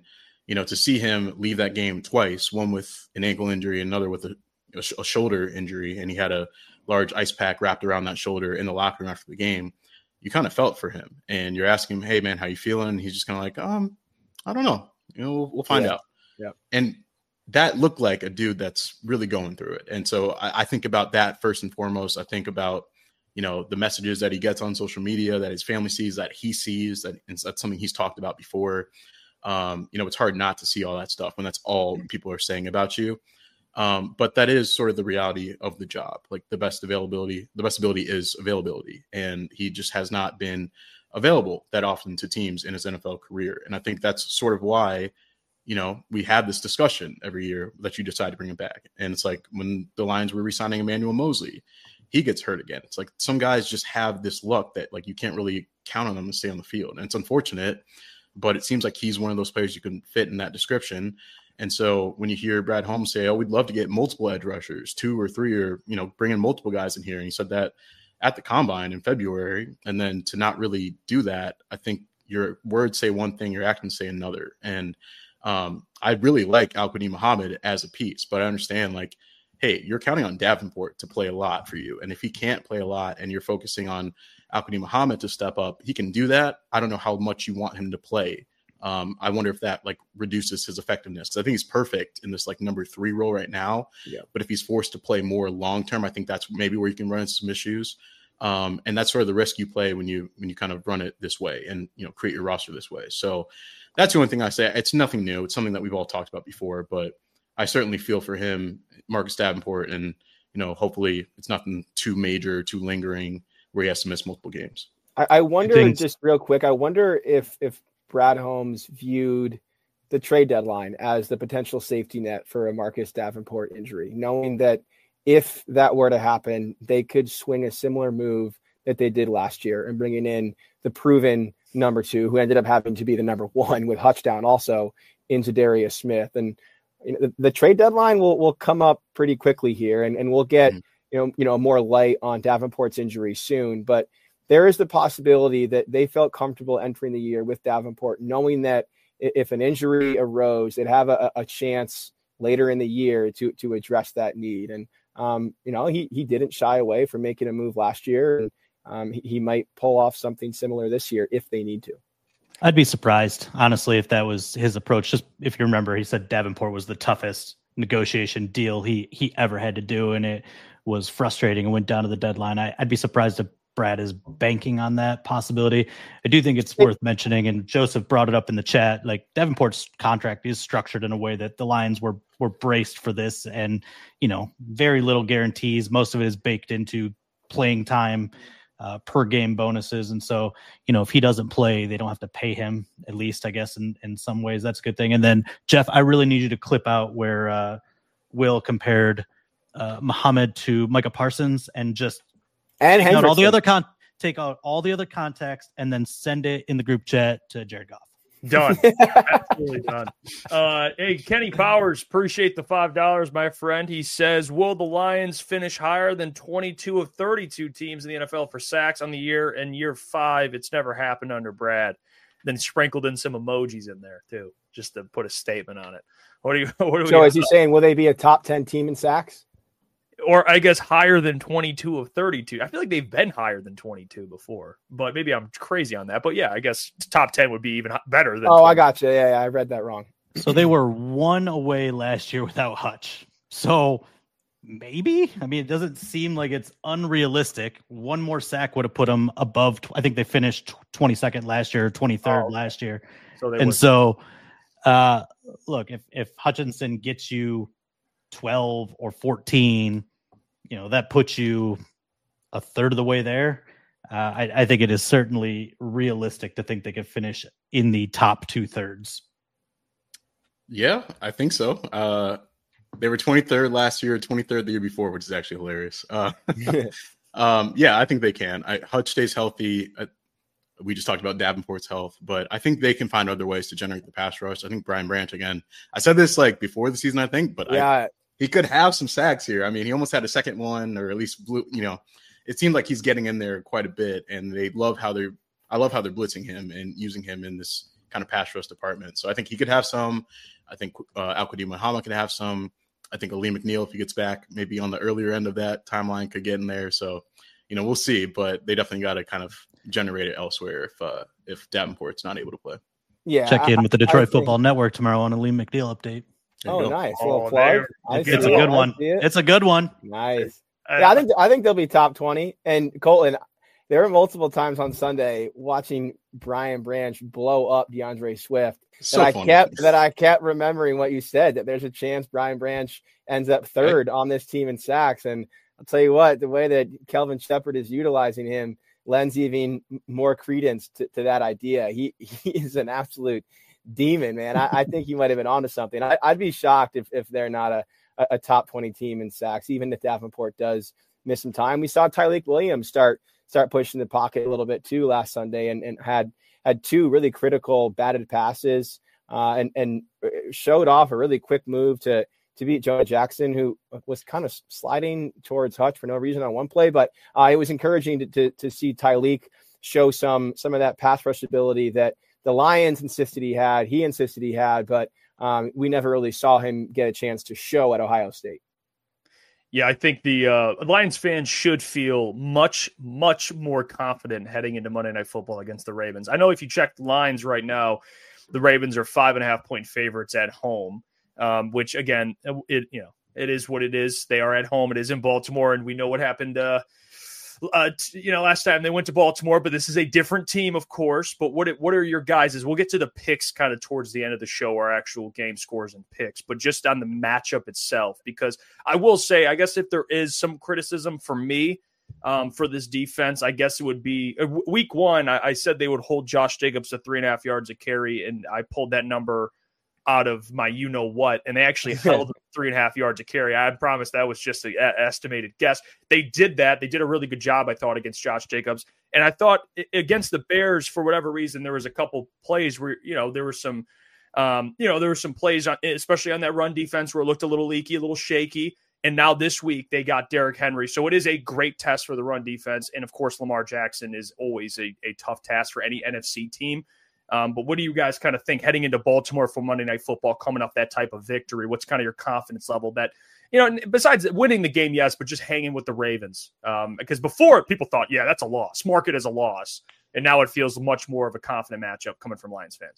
you know, to see him leave that game twice, one with an ankle injury, another with a, a, sh- a shoulder injury, and he had a large ice pack wrapped around that shoulder in the locker room after the game, you kind of felt for him. And you're asking him, hey, man, how you feeling? And he's just kind of like, um, I don't know. You know, we'll, we'll find
yeah.
out.
Yeah.
And that looked like a dude that's really going through it. And so I, I think about that first and foremost. I think about, you know, the messages that he gets on social media, that his family sees, that he sees, that and that's something he's talked about before. Um, you know, it's hard not to see all that stuff when that's all people are saying about you. Um, but that is sort of the reality of the job. Like the best availability, the best ability is availability. And he just has not been available that often to teams in his N F L career. And I think that's sort of why, you know, we have this discussion every year that you decide to bring him back. And it's like when the Lions were re-signing Emmanuel Mosley, he gets hurt again. It's like some guys just have this luck that like you can't really count on them to stay on the field. And it's unfortunate, but it seems like he's one of those players you can fit in that description. And so when you hear Brad Holmes say, oh, we'd love to get multiple edge rushers, two or three, or, you know, bring in multiple guys in here. And he said that at the combine in February. And then to not really do that, I think your words say one thing, your actions say another. And um, I really like Al-Quadin Muhammad as a piece, but I understand like, hey, you're counting on Davenport to play a lot for you. And if he can't play a lot and you're focusing on Al-Quadin Muhammad to step up, he can do that. I don't know how much you want him to play. Um, I wonder if that like reduces his effectiveness. Cause I think he's perfect in this like number three role right now.
Yeah.
But if he's forced to play more long-term, I think that's maybe where you can run into some issues. Um, and that's sort of the risk you play when you, when you kind of run it this way and, you know, create your roster this way. So that's the only thing I say. It's nothing new. It's something that we've all talked about before, but I certainly feel for him, Marcus Davenport, and, you know, hopefully it's nothing too major, too lingering where he has to miss multiple games.
I, I wonder,
I think...
just real quick, I wonder if if Brad Holmes viewed the trade deadline as the potential safety net for a Marcus Davenport injury, knowing that if that were to happen, they could swing a similar move that they did last year and bringing in the proven number two, who ended up having to be the number one with Hutchdown also, into Darius Smith. And you know, the, the trade deadline will will come up pretty quickly here, and, and we'll get, mm-hmm. you know, you know, more light on Davenport's injury soon. But there is the possibility that they felt comfortable entering the year with Davenport, knowing that if an injury arose, they'd have a, a chance later in the year to to address that need. And um, you know, he he didn't shy away from making a move last year, and um, he, he might pull off something similar this year if they need to.
I'd be surprised, honestly, if that was his approach. Just if you remember, he said Davenport was the toughest negotiation deal he he ever had to do, and it was frustrating and went down to the deadline. I, I'd be surprised if Brad is banking on that possibility. I do think it's worth mentioning, and Joseph brought it up in the chat, like Davenport's contract is structured in a way that the Lions were were braced for this, and, you know, very little guarantees. Most of it is baked into playing time, Uh, per game bonuses. And so, you know, if he doesn't play, they don't have to pay him, at least, I guess, in, in some ways. That's a good thing. And then, Jeff, I really need you to clip out where uh, Will compared uh, Muhammad to Micah Parsons and just
and
take out all the other con- take out all the other context and then send it in the group chat to Jared Goff.
Done. Absolutely done. Uh, hey, Kenny Powers, appreciate the five dollars, my friend. He says, will the Lions finish higher than twenty-two of thirty-two teams in the N F L for sacks on the year? And year five, it's never happened under Brad. Then sprinkled in some emojis in there, too, just to put a statement on it. What do you? What do we
so is he saying, will they be a top ten team in sacks?
Or I guess higher than twenty-two of thirty-two. I feel like they've been higher than twenty-two before, but maybe I'm crazy on that. But yeah, I guess top ten would be even better than.
Oh,
twenty.
I got you. Yeah, yeah, I read that wrong.
So they were one away last year without Hutch. So maybe, I mean, it doesn't seem like it's unrealistic. One more sack would have put them above. I think they finished twenty-second last year, twenty-third oh, okay. last year. So they and would. so, uh, look, if, if Hutchinson gets you twelve or fourteen, you know, that puts you a third of the way there. Uh, I, I think it is certainly realistic to think they could finish in the top two thirds.
Yeah, I think so. Uh, they were twenty-third last year, twenty-third the year before, which is actually hilarious. Uh, um, yeah, I think they can. I, Hutch stays healthy. I, we just talked about Davenport's health, but I think they can find other ways to generate the pass rush. I think Brian Branch, again, I said this like before the season, I think, but
yeah.
I, he could have some sacks here. I mean, he almost had a second one, or at least blue, you know, it seemed like he's getting in there quite a bit, and they love how they're, I love how they're blitzing him and using him in this, kind of pass rush department. So I think he could have some. I think uh, Al-Quadin Muhammad could have some. I think Aleem McNeil, if he gets back, maybe on the earlier end of that timeline, could get in there. So, you know, we'll see. But they definitely got to kind of generate it elsewhere if uh, if Davenport's not able to play.
Yeah,
check in
I,
with the Detroit
think,
Football Network tomorrow on a Aleem McNeil update.
Oh, nice. A
Oh,
little plug.
It's, it's a good one. It. It's a good one.
Nice.
Uh,
Yeah, I think I think they'll be top twenty. And Colton, there were multiple times on Sunday watching Brian Branch blow up DeAndre Swift
So
that I
funny.
kept that I kept remembering what you said, that there's a chance Brian Branch ends up third right. on this team in sacks. And I'll tell you what, the way that Kelvin Shepherd is utilizing him lends even more credence to, to that idea. He he is an absolute demon, man. I, I think he might have been onto something. I, I'd be shocked if if they're not a, a top twenty team in sacks, even if Davenport does miss some time. We saw Tyreek Williams start start pushing the pocket a little bit too last Sunday, and, and had had two really critical batted passes, uh, and and showed off a really quick move to to beat Jonah Jackson, who was kind of sliding towards Hutch for no reason on one play. But uh, it was encouraging to, to to see Tyreek show some some of that pass rush ability that the Lions insisted he had, he insisted he had, but um, we never really saw him get a chance to show at Ohio State.
Yeah, I think the uh, Lions fans should feel much, much more confident heading into Monday Night Football against the Ravens. I know if you check lines right now, the Ravens are five and a half point favorites at home, um, which again, it you know it is what it is. They are at home. It is in Baltimore, and we know what happened. Uh, Uh, t- you know, last time they went to Baltimore, but this is a different team, of course. But what what are your guys' we'll get to the picks kind of towards the end of the show, our actual game scores and picks, but just on the matchup itself, because I will say, I guess if there is some criticism for me um, for this defense, I guess it would be uh, week one. I, I said they would hold Josh Jacobs to three and a half yards a carry, and I pulled that number out of my you know what, and they actually held three and a half yards a carry. I promise that was just an estimated guess. They did that. They did a really good job, I thought, against Josh Jacobs. And I thought against the Bears, for whatever reason, there was a couple plays where, you know, there were some, um, you know, there were some plays, on, especially on that run defense, where it looked a little leaky, a little shaky. And now this week they got Derrick Henry. So it is a great test for the run defense. And of course, Lamar Jackson is always a, a tough task for any N F C team. Um, but what do you guys kind of think heading into Baltimore for Monday Night Football, coming off that type of victory? What's kind of your confidence level that, you know, besides winning the game, yes, but just hanging with the Ravens? Um, because before people thought, yeah, that's a loss. Mark it as a loss. And now it feels much more of a confident matchup coming from Lions fans.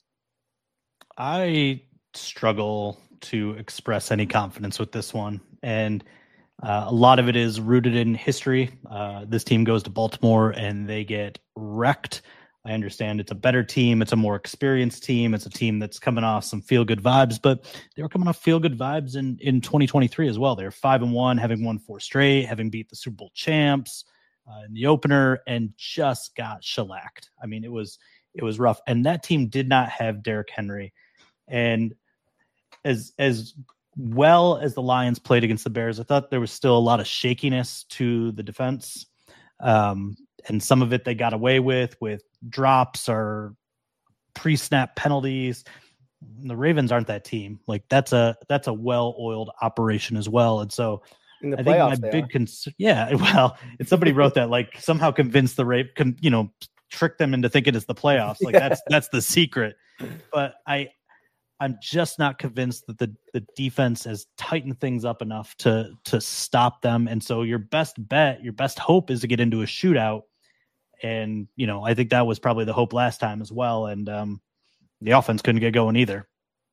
I struggle to express any confidence with this one. And uh, a lot of it is rooted in history. Uh, this team goes to Baltimore and they get wrecked. I understand it's a better team. It's a more experienced team. It's a team that's coming off some feel-good vibes, but they were coming off feel-good vibes in, in twenty twenty-three as well. They're five and one, having won four straight, having beat the Super Bowl champs uh, in the opener, and just got shellacked. I mean, it was it was rough. And that team did not have Derrick Henry. And as as well as the Lions played against the Bears, I thought there was still a lot of shakiness to the defense. Um, and some of it they got away with, with drops or pre-snap penalties. The Ravens aren't that team. Like that's a, that's a well-oiled operation as well. And so
In the
I think my
playoffs,
big concern, yeah, well, and somebody wrote that, like somehow convinced the Rav, con, you know, trick them into thinking it's the playoffs. Like yeah. that's, that's the secret. But I, I'm just not convinced that the, the defense has tightened things up enough to, to stop them. And so your best bet, your best hope is to get into a shootout. And, you know, I think that was probably the hope last time as well. And um, the offense couldn't get going either.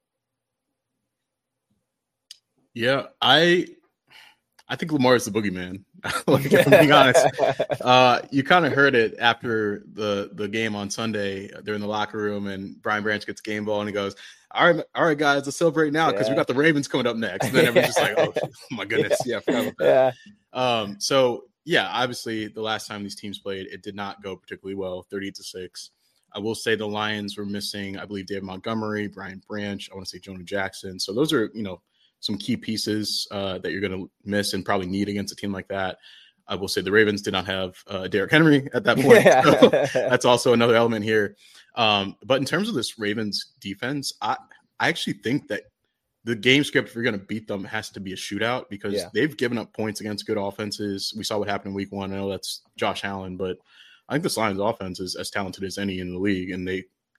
Yeah, I I think Lamar is the boogeyman. Like, if I'm being honest, uh, you kind of heard it after the, the game on Sunday. They're in the locker room, and Brian Branch gets game ball, and he goes, all right, all right, guys, let's celebrate now because yeah. we got the Ravens coming up next. And then everyone's just like, oh, my goodness. Yeah, I forgot about that. Yeah. Um, so, yeah, obviously the last time these teams played, it did not go particularly well, thirty-eight to six. I will say the Lions were missing, I believe, David Montgomery, Brian Branch. I want to say Jonah Jackson. So those are, you know, some key pieces uh, that you're going to miss and probably need against a team like that. I will say the Ravens did not have uh, Derrick Henry at that point. Yeah. So that's also another element here. Um, but in terms of this Ravens defense, I, I actually think that the game script, if you're going to beat them, has to be a shootout because yeah. they've given up points against good offenses. We saw what happened in week one. I know that's Josh Allen, but I think this Lions offense is as talented as any in the league, and they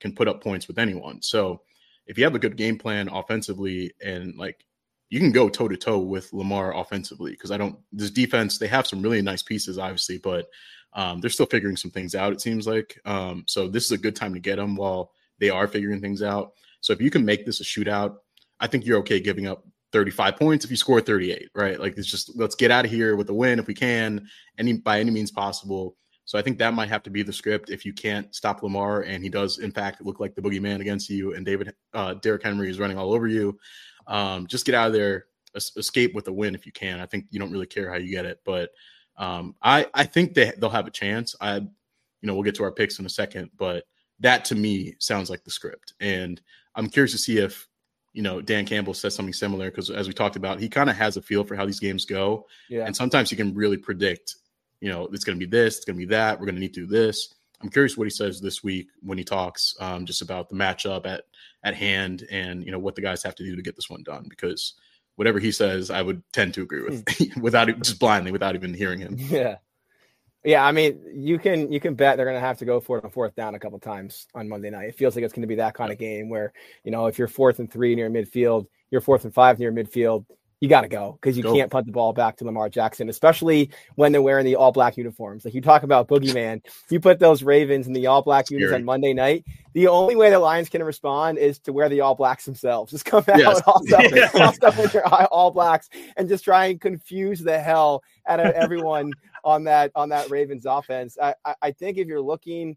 can put up points with anyone. So if you have a good game plan offensively and like you can go toe to toe with Lamar offensively, because I don't, this defense, they have some really nice pieces, obviously, but um, they're still figuring some things out, it seems like. Um, so this is a good time to get them while they are figuring things out. So if you can make this a shootout, I think you're okay giving up thirty-five points if you score thirty-eight, right? Like it's just, let's get out of here with a win if we can, any by any means possible. So I think that might have to be the script if you can't stop Lamar, and he does in fact look like the boogeyman against you, and David uh, Derrick Henry is running all over you. Um, just get out of there, es- escape with a win if you can. I think you don't really care how you get it, but um, I I think they they'll have a chance. I you know we'll get to our picks in a second, but that to me sounds like the script, and I'm curious to see if you know Dan Campbell says something similar, because as we talked about, he kind of has a feel for how these games go,
Yeah.
and sometimes he can really predict. You know, it's going to be this, it's going to be that. We're going to need to do this. I'm curious what he says this week when he talks um, just about the matchup at at hand and, you know, what the guys have to do to get this one done, because whatever he says, I would tend to agree with without just blindly, without even hearing him.
Yeah. Yeah. I mean, you can, you can bet they're going to have to go for it on fourth down a couple of times on Monday night. It feels like it's going to be that kind of game where, you know, if you're fourth and three near midfield, you're fourth and five near midfield, you got to go because you go. Can't punt the ball back to Lamar Jackson, especially when they're wearing the all black uniforms. Like you talk about boogeyman, you put those Ravens in the all black uniforms on Monday night. The only way the Lions can respond is to wear the all blacks themselves. Just come out
yes.
also,
yeah.
also with your all blacks and just try and confuse the hell out of everyone on that on that Ravens offense. I, I, I think if you're looking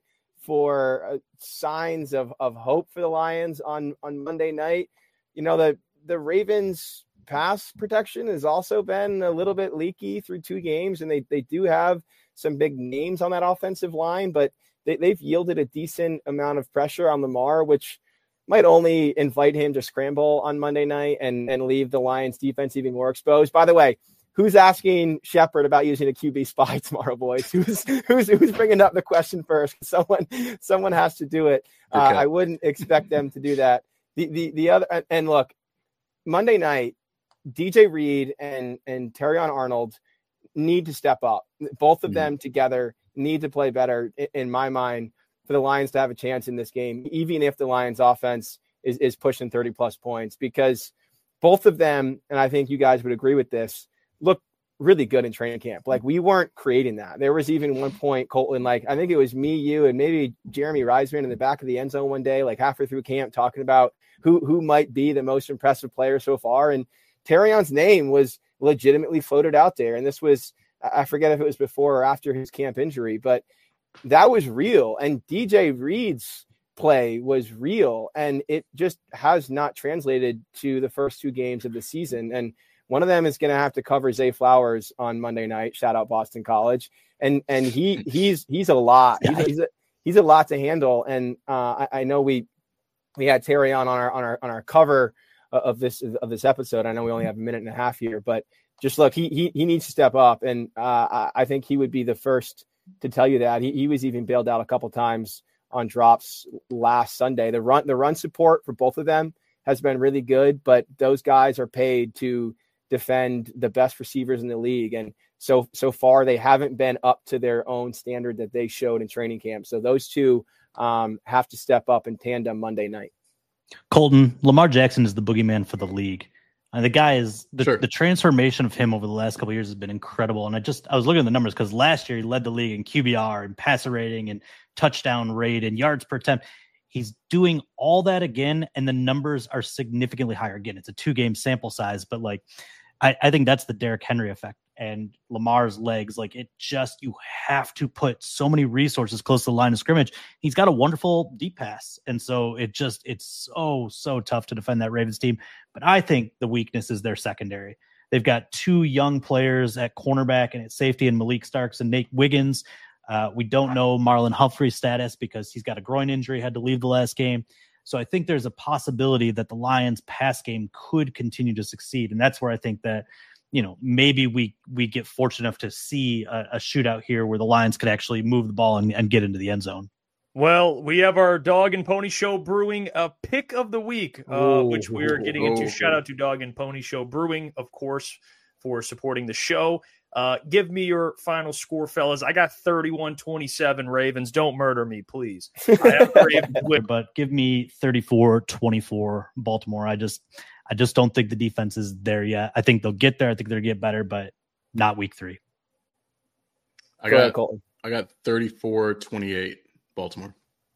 for uh, signs of of hope for the Lions on on Monday night, you know the the Ravens pass protection has also been a little bit leaky through two games, and they they do have some big names on that offensive line, but they, they've yielded a decent amount of pressure on Lamar, which might only invite him to scramble on Monday night and, and leave the Lions defense even more exposed. By the way, who's asking Shepard about using a Q B spy tomorrow, boys? Who's who's who's bringing up the question first? Someone someone has to do it. Uh, I wouldn't expect them to do that. The the the other and look, Monday night, D J Reed and, and Terrion Arnold need to step up. Both of mm-hmm. them together need to play better, in, in my mind, for the Lions to have a chance in this game, even if the Lions offense is, is pushing thirty plus points, because both of them, and I think you guys would agree with this, look really good in training camp. Like we weren't creating that. There was even one point, Colton, like I think it was me, you, and maybe Jeremy Reisman in the back of the end zone one day, like halfway through camp, talking about who, who might be the most impressive player so far. And Terrion's name was legitimately floated out there. And this was, I forget if it was before or after his camp injury, but that was real. And D J Reed's play was real. And it just has not translated to the first two games of the season. And one of them is going to have to cover Zay Flowers on Monday night. Shout out Boston College. And, and he, he's, he's a lot, he's, he's a, he's a lot to handle. And uh, I, I know we, we had Terrion on our, on our, on our cover of this of this episode. I know we only have a minute and a half here, but just look, he he, he needs to step up, and uh, I, I think he would be the first to tell you that. He, he was even bailed out a couple times on drops last Sunday. The run the run support for both of them has been really good, but those guys are paid to defend the best receivers in the league, and so so far they haven't been up to their own standard that they showed in training camp. So those two um, have to step up in tandem Monday night.
Colton, Lamar Jackson is the boogeyman for the league. And the guy is the,
sure.
the transformation of him over the last couple of years has been incredible. And I just I was looking at the numbers because last year he led the league in Q B R and passer rating and touchdown rate and yards per attempt. He's doing all that again, and the numbers are significantly higher. Again, it's a two game sample size, but like I, I think that's the Derrick Henry effect. And Lamar's legs, like it just, you have to put so many resources close to the line of scrimmage. He's got a wonderful deep pass. And so it just, it's so, so tough to defend that Ravens team. But I think the weakness is their secondary. They've got two young players at cornerback and at safety in Malik Starks and Nate Wiggins. Uh, we don't know Marlon Humphrey's status because he's got a groin injury, had to leave the last game. So I think there's a possibility that the Lions pass game could continue to succeed. And that's where I think that, you know, maybe we we get fortunate enough to see a, a shootout here where the Lions could actually move the ball and, and get into the end zone.
Well, we have our Dog and Pony Show Brewing a pick of the week, uh, which we're getting into. Shout out to Dog and Pony Show Brewing, of course, for supporting the show. Uh, give me your final score, fellas. I got thirty-one twenty-seven Ravens. Don't murder me, please. I have Ravens with-
but give me thirty-four twenty-four Baltimore. I just I just don't think the defense is there yet. I think they'll get there. I think they'll get better, but not week three.
I got Go ahead, I got thirty-four twenty-eight Baltimore.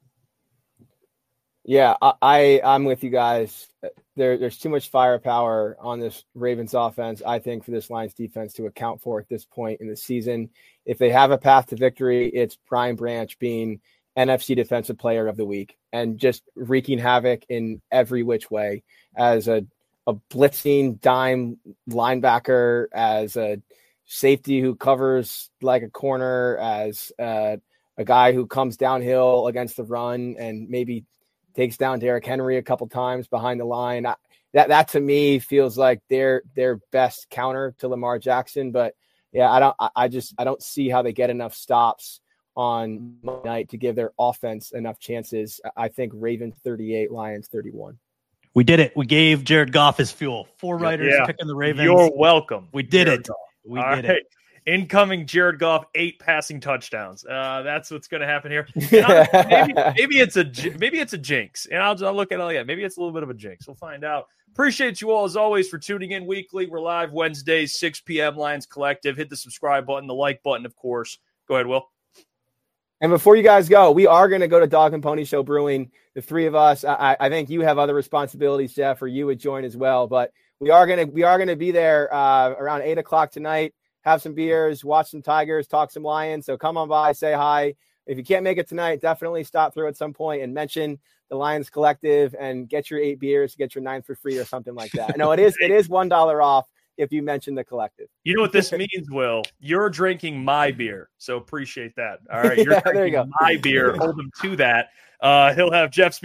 Yeah, I, I I'm with you guys. There, there's too much firepower on this Ravens offense, I think, for this Lions defense to account for at this point in the season. If they have a path to victory, it's Brian Branch being N F C Defensive Player of the Week and just wreaking havoc in every which way as a, a blitzing dime linebacker, as a safety who covers like a corner, as uh, a guy who comes downhill against the run and maybe takes down Derrick Henry a couple times behind the line. I, that that to me feels like their their best counter to Lamar Jackson. But yeah, I don't. I, I just I don't see how they get enough stops on Monday night to give their offense enough chances. I think Ravens thirty-eight, Lions thirty-one.
We did it. We gave Jared Goff his fuel. Four writers
yeah.
picking the Ravens.
You're welcome.
We did
Jared
it.
Goff.
We
All
did
right.
it.
Incoming Jared Goff, eight passing touchdowns. Uh, that's what's going to happen here. maybe, maybe it's a maybe it's a jinx, and I'll, I'll look at it like that. Maybe it's a little bit of a jinx. We'll find out. Appreciate you all as always for tuning in weekly. We're live Wednesdays, six p.m. Lions Collective. Hit the subscribe button, the like button, of course. Go ahead, Will.
And before you guys go, we are going to go to Dog and Pony Show Brewing. The three of us. I, I think you have other responsibilities, Jeff, or you would join as well. But we are going to we are going to be there uh, around eight o'clock tonight. Have some beers, watch some Tigers, talk some Lions. So come on by, say hi. If you can't make it tonight, definitely stop through at some point and mention the Lions Collective and get your eight beers, get your nine for free or something like that. No, it is it is one dollar off if you mention the Collective.
You know what this means, Will? You're drinking my beer, so appreciate that. All right, you're
yeah,
drinking
there you go.
my beer. Hold him to that. Uh, he'll have Jeff's